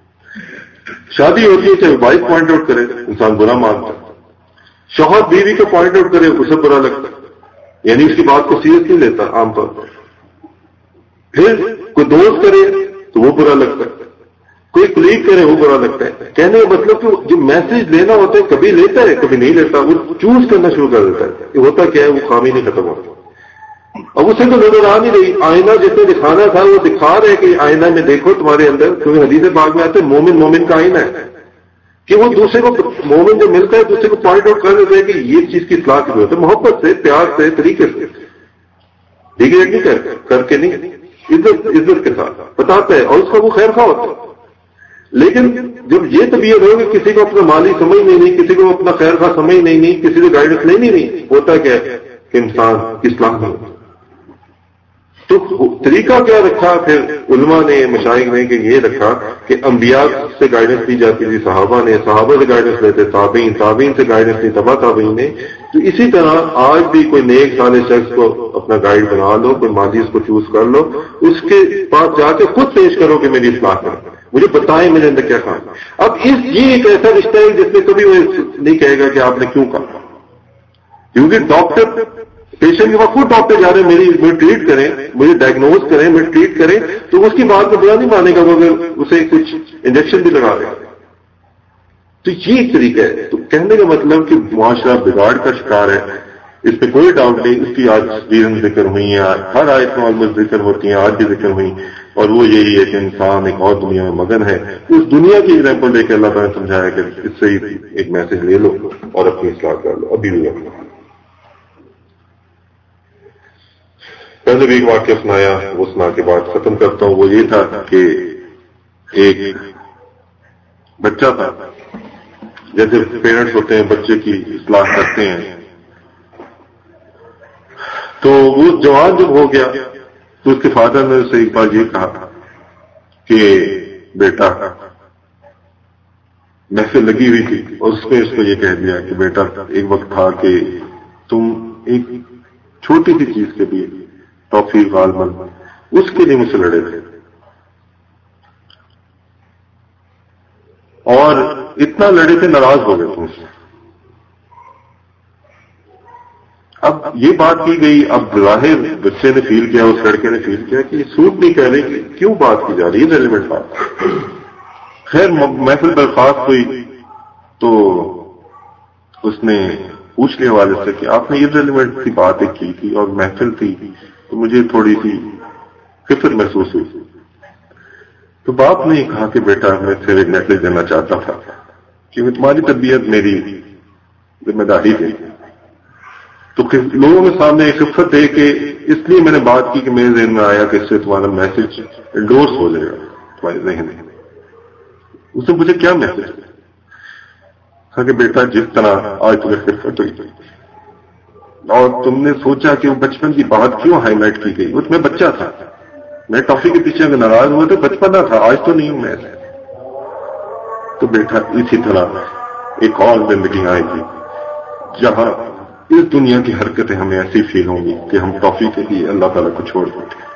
شادی ہوتی ہے چاہے وائف پوائنٹ آؤٹ کرے انسان برا مانتا ہے, شوہر بیوی کا پوائنٹ آؤٹ کرے اسے برا لگتا ہے, یعنی اس کی بات کو سیریس نہیں لیتا عام طور پر. پھر کوئی دوست کرے تو وہ برا لگتا ہے, کوئی کلیگ کرے وہ برا لگتا ہے. کہنے کا مطلب کہ جو میسج لینا ہوتا ہے کبھی لیتا ہے کبھی نہیں لیتا, وہ چوز کرنا شروع کر دیتا ہے. یہ ہوتا کیا ہے, وہ خامی نہیں ختم ہوتا. اب اسے تو نظر آ نہیں رہی, آئینہ جس نے دکھانا تھا وہ دکھا رہے کہ آئینہ میں دیکھو تمہارے اندر, کیونکہ حدیث پاک میں آتے ہیں مومن مومن کا آئینہ ہے کہ وہ دوسرے کو مومن جو ملتا ہے دوسرے کو پوائنٹ آؤٹ کر دیتا ہے کہ یہ چیز کی اصلاح کی ضرورت ہے, محبت سے پیار سے طریقے سے, ڈیگریڈ نہیں کر کر کے نہیں, عزت عزت کے ساتھ بتاتا ہے اور اس کا وہ خیر خواہ ہوتا ہے. لیکن جب یہ طبیعت ہو کہ کسی کو اپنا مالی سمجھ نہیں نہیں, کسی کو اپنا خیر خواہ سمجھ نہیں نہیں, کسی سے گائیڈنس لینی نہیں, ہوتا کیا ہے کہ انسان اصلاح نہیں ہوتا. تو طریقہ کیا رکھا پھر علماء نے مشائخ نے کہ یہ رکھا کہ انبیاء سے گائیڈنس دی جاتی تھی, صحابہ نے صحابہ سے گائیڈنس لیتے, تابعین تابعین سے گائیڈنس لی تبا تابعین نے. تو اسی طرح آج بھی کوئی نیک صالح شخص کو اپنا گائیڈ بنا لو, کوئی مالی اس کو چوز کر لو, اس کے پاس جا کے خود پیش کرو کہ میری اصلاح کرو, مجھے بتائیں میرے اندر کیا کام. اب اس یہ ایک ایسا رشتہ ہے جس میں کبھی وہ نہیں کہے گا کہ آپ نے کیوں کہا, کیونکہ ڈاکٹر پیشنٹ کے پاس خود ڈاکٹر جا رہے ہیں میری مجھے ٹریٹ کریں, مجھے ڈائگنوز کریں, مجھے ٹریٹ کریں, تو اس کی بات کو برا نہیں مانے گا وہ اگر اسے کچھ انجیکشن بھی لگا دے. تو یہ ایک طریقہ ہے. تو کہنے کا مطلب کہ معاشرہ بگاڑ کا شکار ہے, اس پہ کوئی ڈاؤٹ نہیں. اس کی آج ریزن ذکر ہوئی ہیں, ہر آیت میں آلموسٹ ذکر ہوتی ہیں, آج بھی ذکر ہوئی, اور وہ یہی ہے کہ انسان ایک اور دنیا میں مگن ہے. اس دنیا کی ایگزامپل لے کے اللہ تعالیٰ نے سمجھایا کہ اس سے ہی ایک میسج لے لو اور اپنی اصلاح کر لو. ابھی بھی پہلے بھی ایک واقعہ سنایا, وہ سنا کے بعد ختم کرتا ہوں. وہ یہ تھا کہ ایک بچہ تھا, جیسے پیرنٹس ہوتے ہیں بچے کی اصلاح کرتے ہیں, تو وہ جوان جب ہو گیا تو اس کے فادر نے اسے ایک بار یہ کہا کہ بیٹا, محفل لگی ہوئی تھی اور اس نے اس کو یہ کہہ دیا کہ بیٹا ایک وقت تھا کہ تم ایک چھوٹی سی چیز کے لیے توفیق غالباً اس کے لیے مجھ سے لڑے تھے, اور اتنا لڑے تھے ناراض ہو گئے تم سے. اب یہ بات کی گئی, اب ظاہر بچے نے فیل کیا, اس لڑکے نے فیل کیا کہ یہ سوٹ نہیں کہہ رہے کہ کیوں بات کی جا رہی ہے, ریلیونٹ بات. خیر محفل برخاست ہوئی تو اس نے پوچھ لیا والد سے کہ آپ نے یہ ریلیونٹ کی بات ایک کی تھی اور محفل تھی تو مجھے تھوڑی سی فکر محسوس ہوئی. تو باپ نے کہا کہ بیٹا میں پھر ایک میسج دینا چاہتا تھا کہ تمہاری طبیعت میری ذمہ داری ہے, تو لوگوں کے سامنے ایک خفت ہے کہ اس لیے میں نے بات کی کہ میرے ذہن میں آیا کہ اس سے تمہارا میسج انڈورس ہو جائے گا تمہارے ذہن میں. اس نے مجھے کیا میسج کہا کہ بیٹا جس طرح آج تمہیں خفت ہوئی اور تم نے سوچا کہ وہ بچپن کی بات کیوں ہائی لائٹ کی گئی, وہ تمہیں بچہ تھا, میں ٹافی کے پیچھے اگر ناراض ہوا تو بچپنا تھا, آج تو نہیں ہوں میں. تو بیٹا اسی طرح ایک اور زندگی آئے گی جہاں اس دنیا کی حرکتیں ہمیں ایسی فیل ہوں گی کہ ہم ٹافی کے لیے اللہ تعالیٰ کو چھوڑ دیں گے.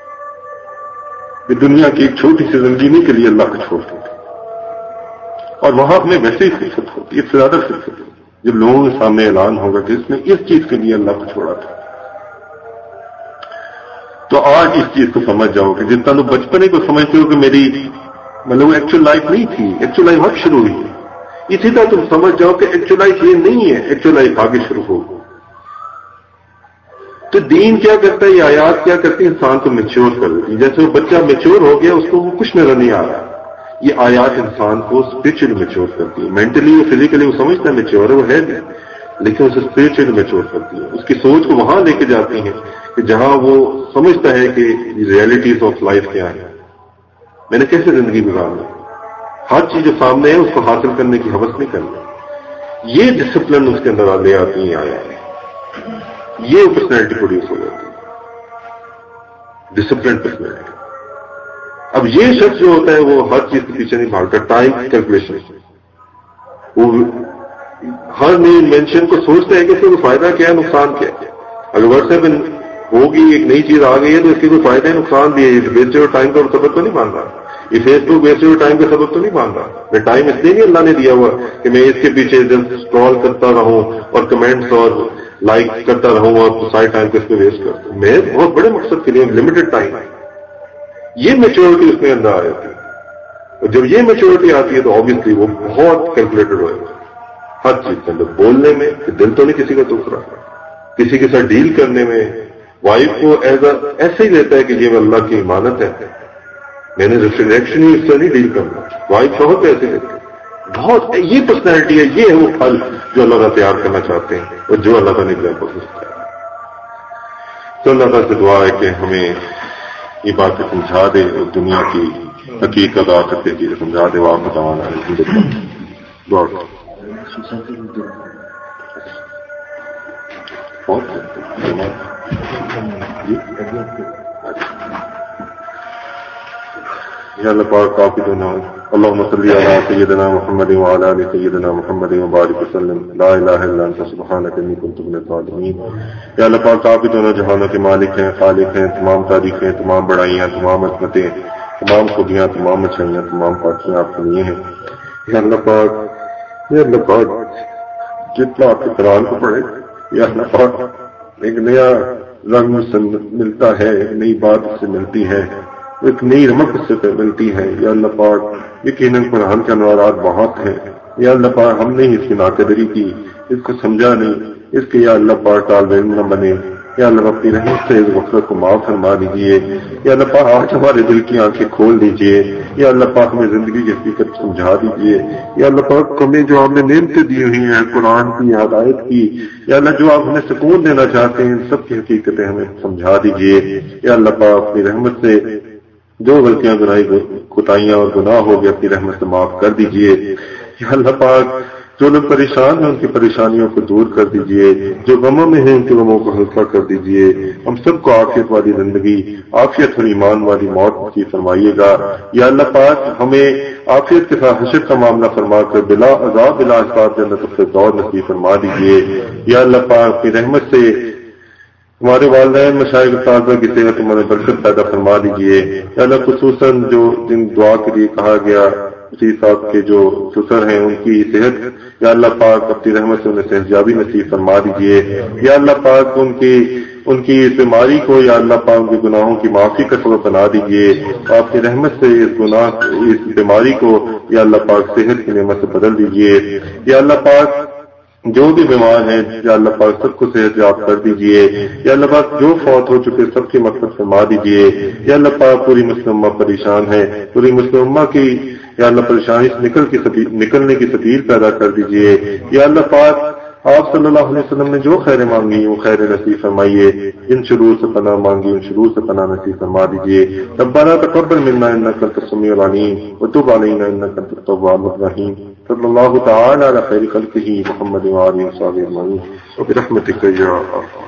یہ دنیا کی ایک چھوٹی سی زندگی کے لیے اللہ کو چھوڑ دیں گے, اور وہاں ہمیں ویسے ہی خفت ہوتی ہے, زیادہ خفت ہوتی ہے جب لوگوں کے سامنے اعلان ہوگا کہ اس نے اس چیز کے لیے اللہ کو چھوڑا تھا. تو آج اس چیز کو سمجھ جاؤ کہ جتنا لوگ بچپنے کو سمجھتے ہو کہ میری مطلب ایکچوئل لائف نہیں تھی, ایکچوئل لائف اب شروع ہوئی ہے, اسی طرح تم سمجھ جاؤ کہ ایکچوئل لائف یہ نہیں ہے, ایکچوئل لائف آگے شروع ہو. تو دین کیا کرتا ہے, یہ آیات کیا کرتی ہے, انسان کو میچور کر دیتی ہے. جیسے وہ بچہ میچور ہو گیا اس کو وہ کچھ نظر نہیں آ رہا, یہ آیات انسان کو اسپرچل میچور کرتی ہے. مینٹلی اور فزیکلی وہ سمجھتا ہے میچور ہے، وہ ہے نہیں، لیکن اسے اسپرچل میچور کرتی ہے. اس کی سوچ کو وہاں لے کے جاتی ہیں کہ جہاں وہ سمجھتا ہے کہ ریئلٹیز آف لائف کیا ہے، میں نے کیسے زندگی گزارنا، ہر چیز جو سامنے ہے اس کو حاصل کرنے کی حوث نہیں کرنا. یہ ڈسپلن اس کے اندر لے آتی ہیں آیا ہے، یہ پرسنالٹی پروڈیوس ہو جاتی ہے، ڈسپلن پرسنالٹی. اب یہ شخص جو ہوتا ہے وہ ہر چیز کے پیچھے نہیں بھاگتا. ٹائم کیلکولیشن، وہ ہر نئی انوینشن کو سوچتا ہے کہ اس کا کوئی فائدہ کیا ہے، نقصان کیا ہے. اگر واٹس ایپ ہوگی، ایک نئی چیز آ گئی ہے تو اس کے کوئی فائدہ ہے، نقصان بھی ہے. ویسٹیج آف ٹائم کا سبب تو نہیں مان رہا، یہ Facebook wastage of time کا سبب تو نہیں مان رہا. میں ٹائم اس لیے نہیں اللہ نے دیا ہوا کہ میں اس کے پیچھے جب اسکرول کرتا رہوں اور کمنٹس اور لائک کرتا رہوں اور سارے ٹائم کو اس پہ ویسٹ کرتا ہوں. میں بہت بڑے مقصد کے لیے لمیٹڈ ٹائم ہے. یہ میچورٹی اس میں اندر آ جاتی ہے. اور جب یہ میچورٹی آتی ہے تو آبویسلی وہ بہت کیلکولیٹڈ ہوئے گا ہر چیز کے اندر. بولنے میں کہ دل تو نہیں کسی کا دکھ رہا، کسی کے ساتھ ڈیل کرنے میں وائف کو ایز اے ایسے ہی لیتا ہے کہ یہ اللہ کی امانت ہے، میں نے ریفلیکشن ہی اس سے نہیں ڈیل کرنا. وائف بہت ایسے لیتے ہیں. بہت یہ پرسنالٹی ہے، یہ ہے وہ پھل جو اللہ تعالیٰ تیار کرنا چاہتے ہیں اور جو اللہ تعالیٰ نے ایگزامپل سکتا ہے. تو اللہ تعالیٰ سے دعا ہے کہ ہمیں یہ باتیں سمجھا دے اور دنیا کی حقیقت آخرت کی چیزیں سمجھا دے. واپس بتانا دعا یا اللہ پاک کافی دونوں اللہم صلی علی سیدنا محمد وعلی آل سیدنا محمد وبارک وسلم. لا الہ الا انت سبحانک انی کنت من الظالمین. یا اللہ پاک کافی دونوں جہانوں کے مالک ہیں، خالق ہیں. تمام تاریخیں، تمام بڑائیاں، تمام عظمتیں، تمام خوبیاں، تمام اچھائیاں، تمام پاکیاں آپ کے لیے ہیں. یا اللہ پاک یا اللہ پاک جتنا آپ کے قرآن کو پڑھے یا اللہ پاک ایک نیا رنگ سے ملتا ہے، ایک نئی بات اس سے ملتی ہے، ایک نئی رمق اس سے ملتی ہے. یا اللہ پاک یقیناً قرآن کے انوارات بہت ہیں. یا اللہ پاک ہم نے اس کی ناقدری کی، اس کو سمجھا نہیں، اس کے یا اللہ پاک طالب علم نہ بنے. یا اللہ اپنی رحمت سے اس غفلت کو معاف فرما دیجیے. یا اللہ پاک آج ہمارے دل کی آنکھیں کھول دیجیے. یا اللہ پاک ہمیں زندگی کی حقیقت سمجھا دیجیے. یا اللہ پاک ہمیں جو آپ نے نعمتیں دی ہوئی ہیں قرآن کی، ہدایت کی، یا اللہ جو آپ ہمیں سکون دینا چاہتے ہیں ان سب کی حقیقتیں ہمیں سمجھا دیجیے. یا اللہ پاک اپنی رحمت سے جو غلطیاں گناہی کوتاہیاں اور گناہ ہو گئے اپنی رحمت سے معاف کر دیجیے. یا اللہ پاک جو لوگ پریشان ہیں ان کی پریشانیوں کو دور کر دیجیے، جو غموں میں ہیں ان کے غموں کو ہلکا کر دیجیے. ہم سب کو عافیت والی زندگی، عافیت اور ایمان والی موت نصیب فرمائیے گا. یا اللہ پاک ہمیں عافیت کے ساتھ حشر کا معاملہ فرما کر بلا عذاب بلا حساب جنت الفردوس نصیب فرما دیجیے. یا اللہ پاک اپنی رحمت سے ہمارے والدین مشائخ اساتذہ کی صحت ہمارے برکت پیدا فرما دیجیے. یا اللہ خصوصاً جو جن دعا کے لیے کہا گیا اسی صاحب کے جو سسر ہیں ان کی صحت، یا اللہ پاک اپنی رحمت سے انہیں صحت یابی نصیب فرما دیجیے. یا اللہ پاک ان کی ان کی اس بیماری کو یا اللہ پاک ان کے گناہوں کی معافی کا سبب بنا دیجیے. آپ کی رحمت سے اس گناہ اس بیماری کو یا اللہ پاک صحت کی نعمت سے بدل دیجیے. یا اللہ پاک جو بھی بیمار ہیں یا اللہ پاک سب کو صحت یاب کر دیجیے. یا اللہ پاک جو فوت ہو چکے سب کی مغفرت فرما دیجیے. یا اللہ پاک پوری مسلم امہ پریشان ہے، پوری مسلم امہ کی یا اللہ پریشانی سے نکل کی سبیل نکلنے کی سبیل پیدا کر دیجیے. یا اللہ پاک آپ صلی اللہ علیہ وسلم نے جو خیر مانگی وہ خیر نصیب فرمائیے. ان شرور سے پناہ مانگی ان شرور سے پناہ نصیب فرما دیجیے. ربنا تقبل منا انک انت السمیع العلیم وتب علینا انک انت التواب الرحیم. صلی اللہ تعالی علی خیر خلقہ محمد وآلہ وصحبہ اجمعین وبرحمتک یا ارحم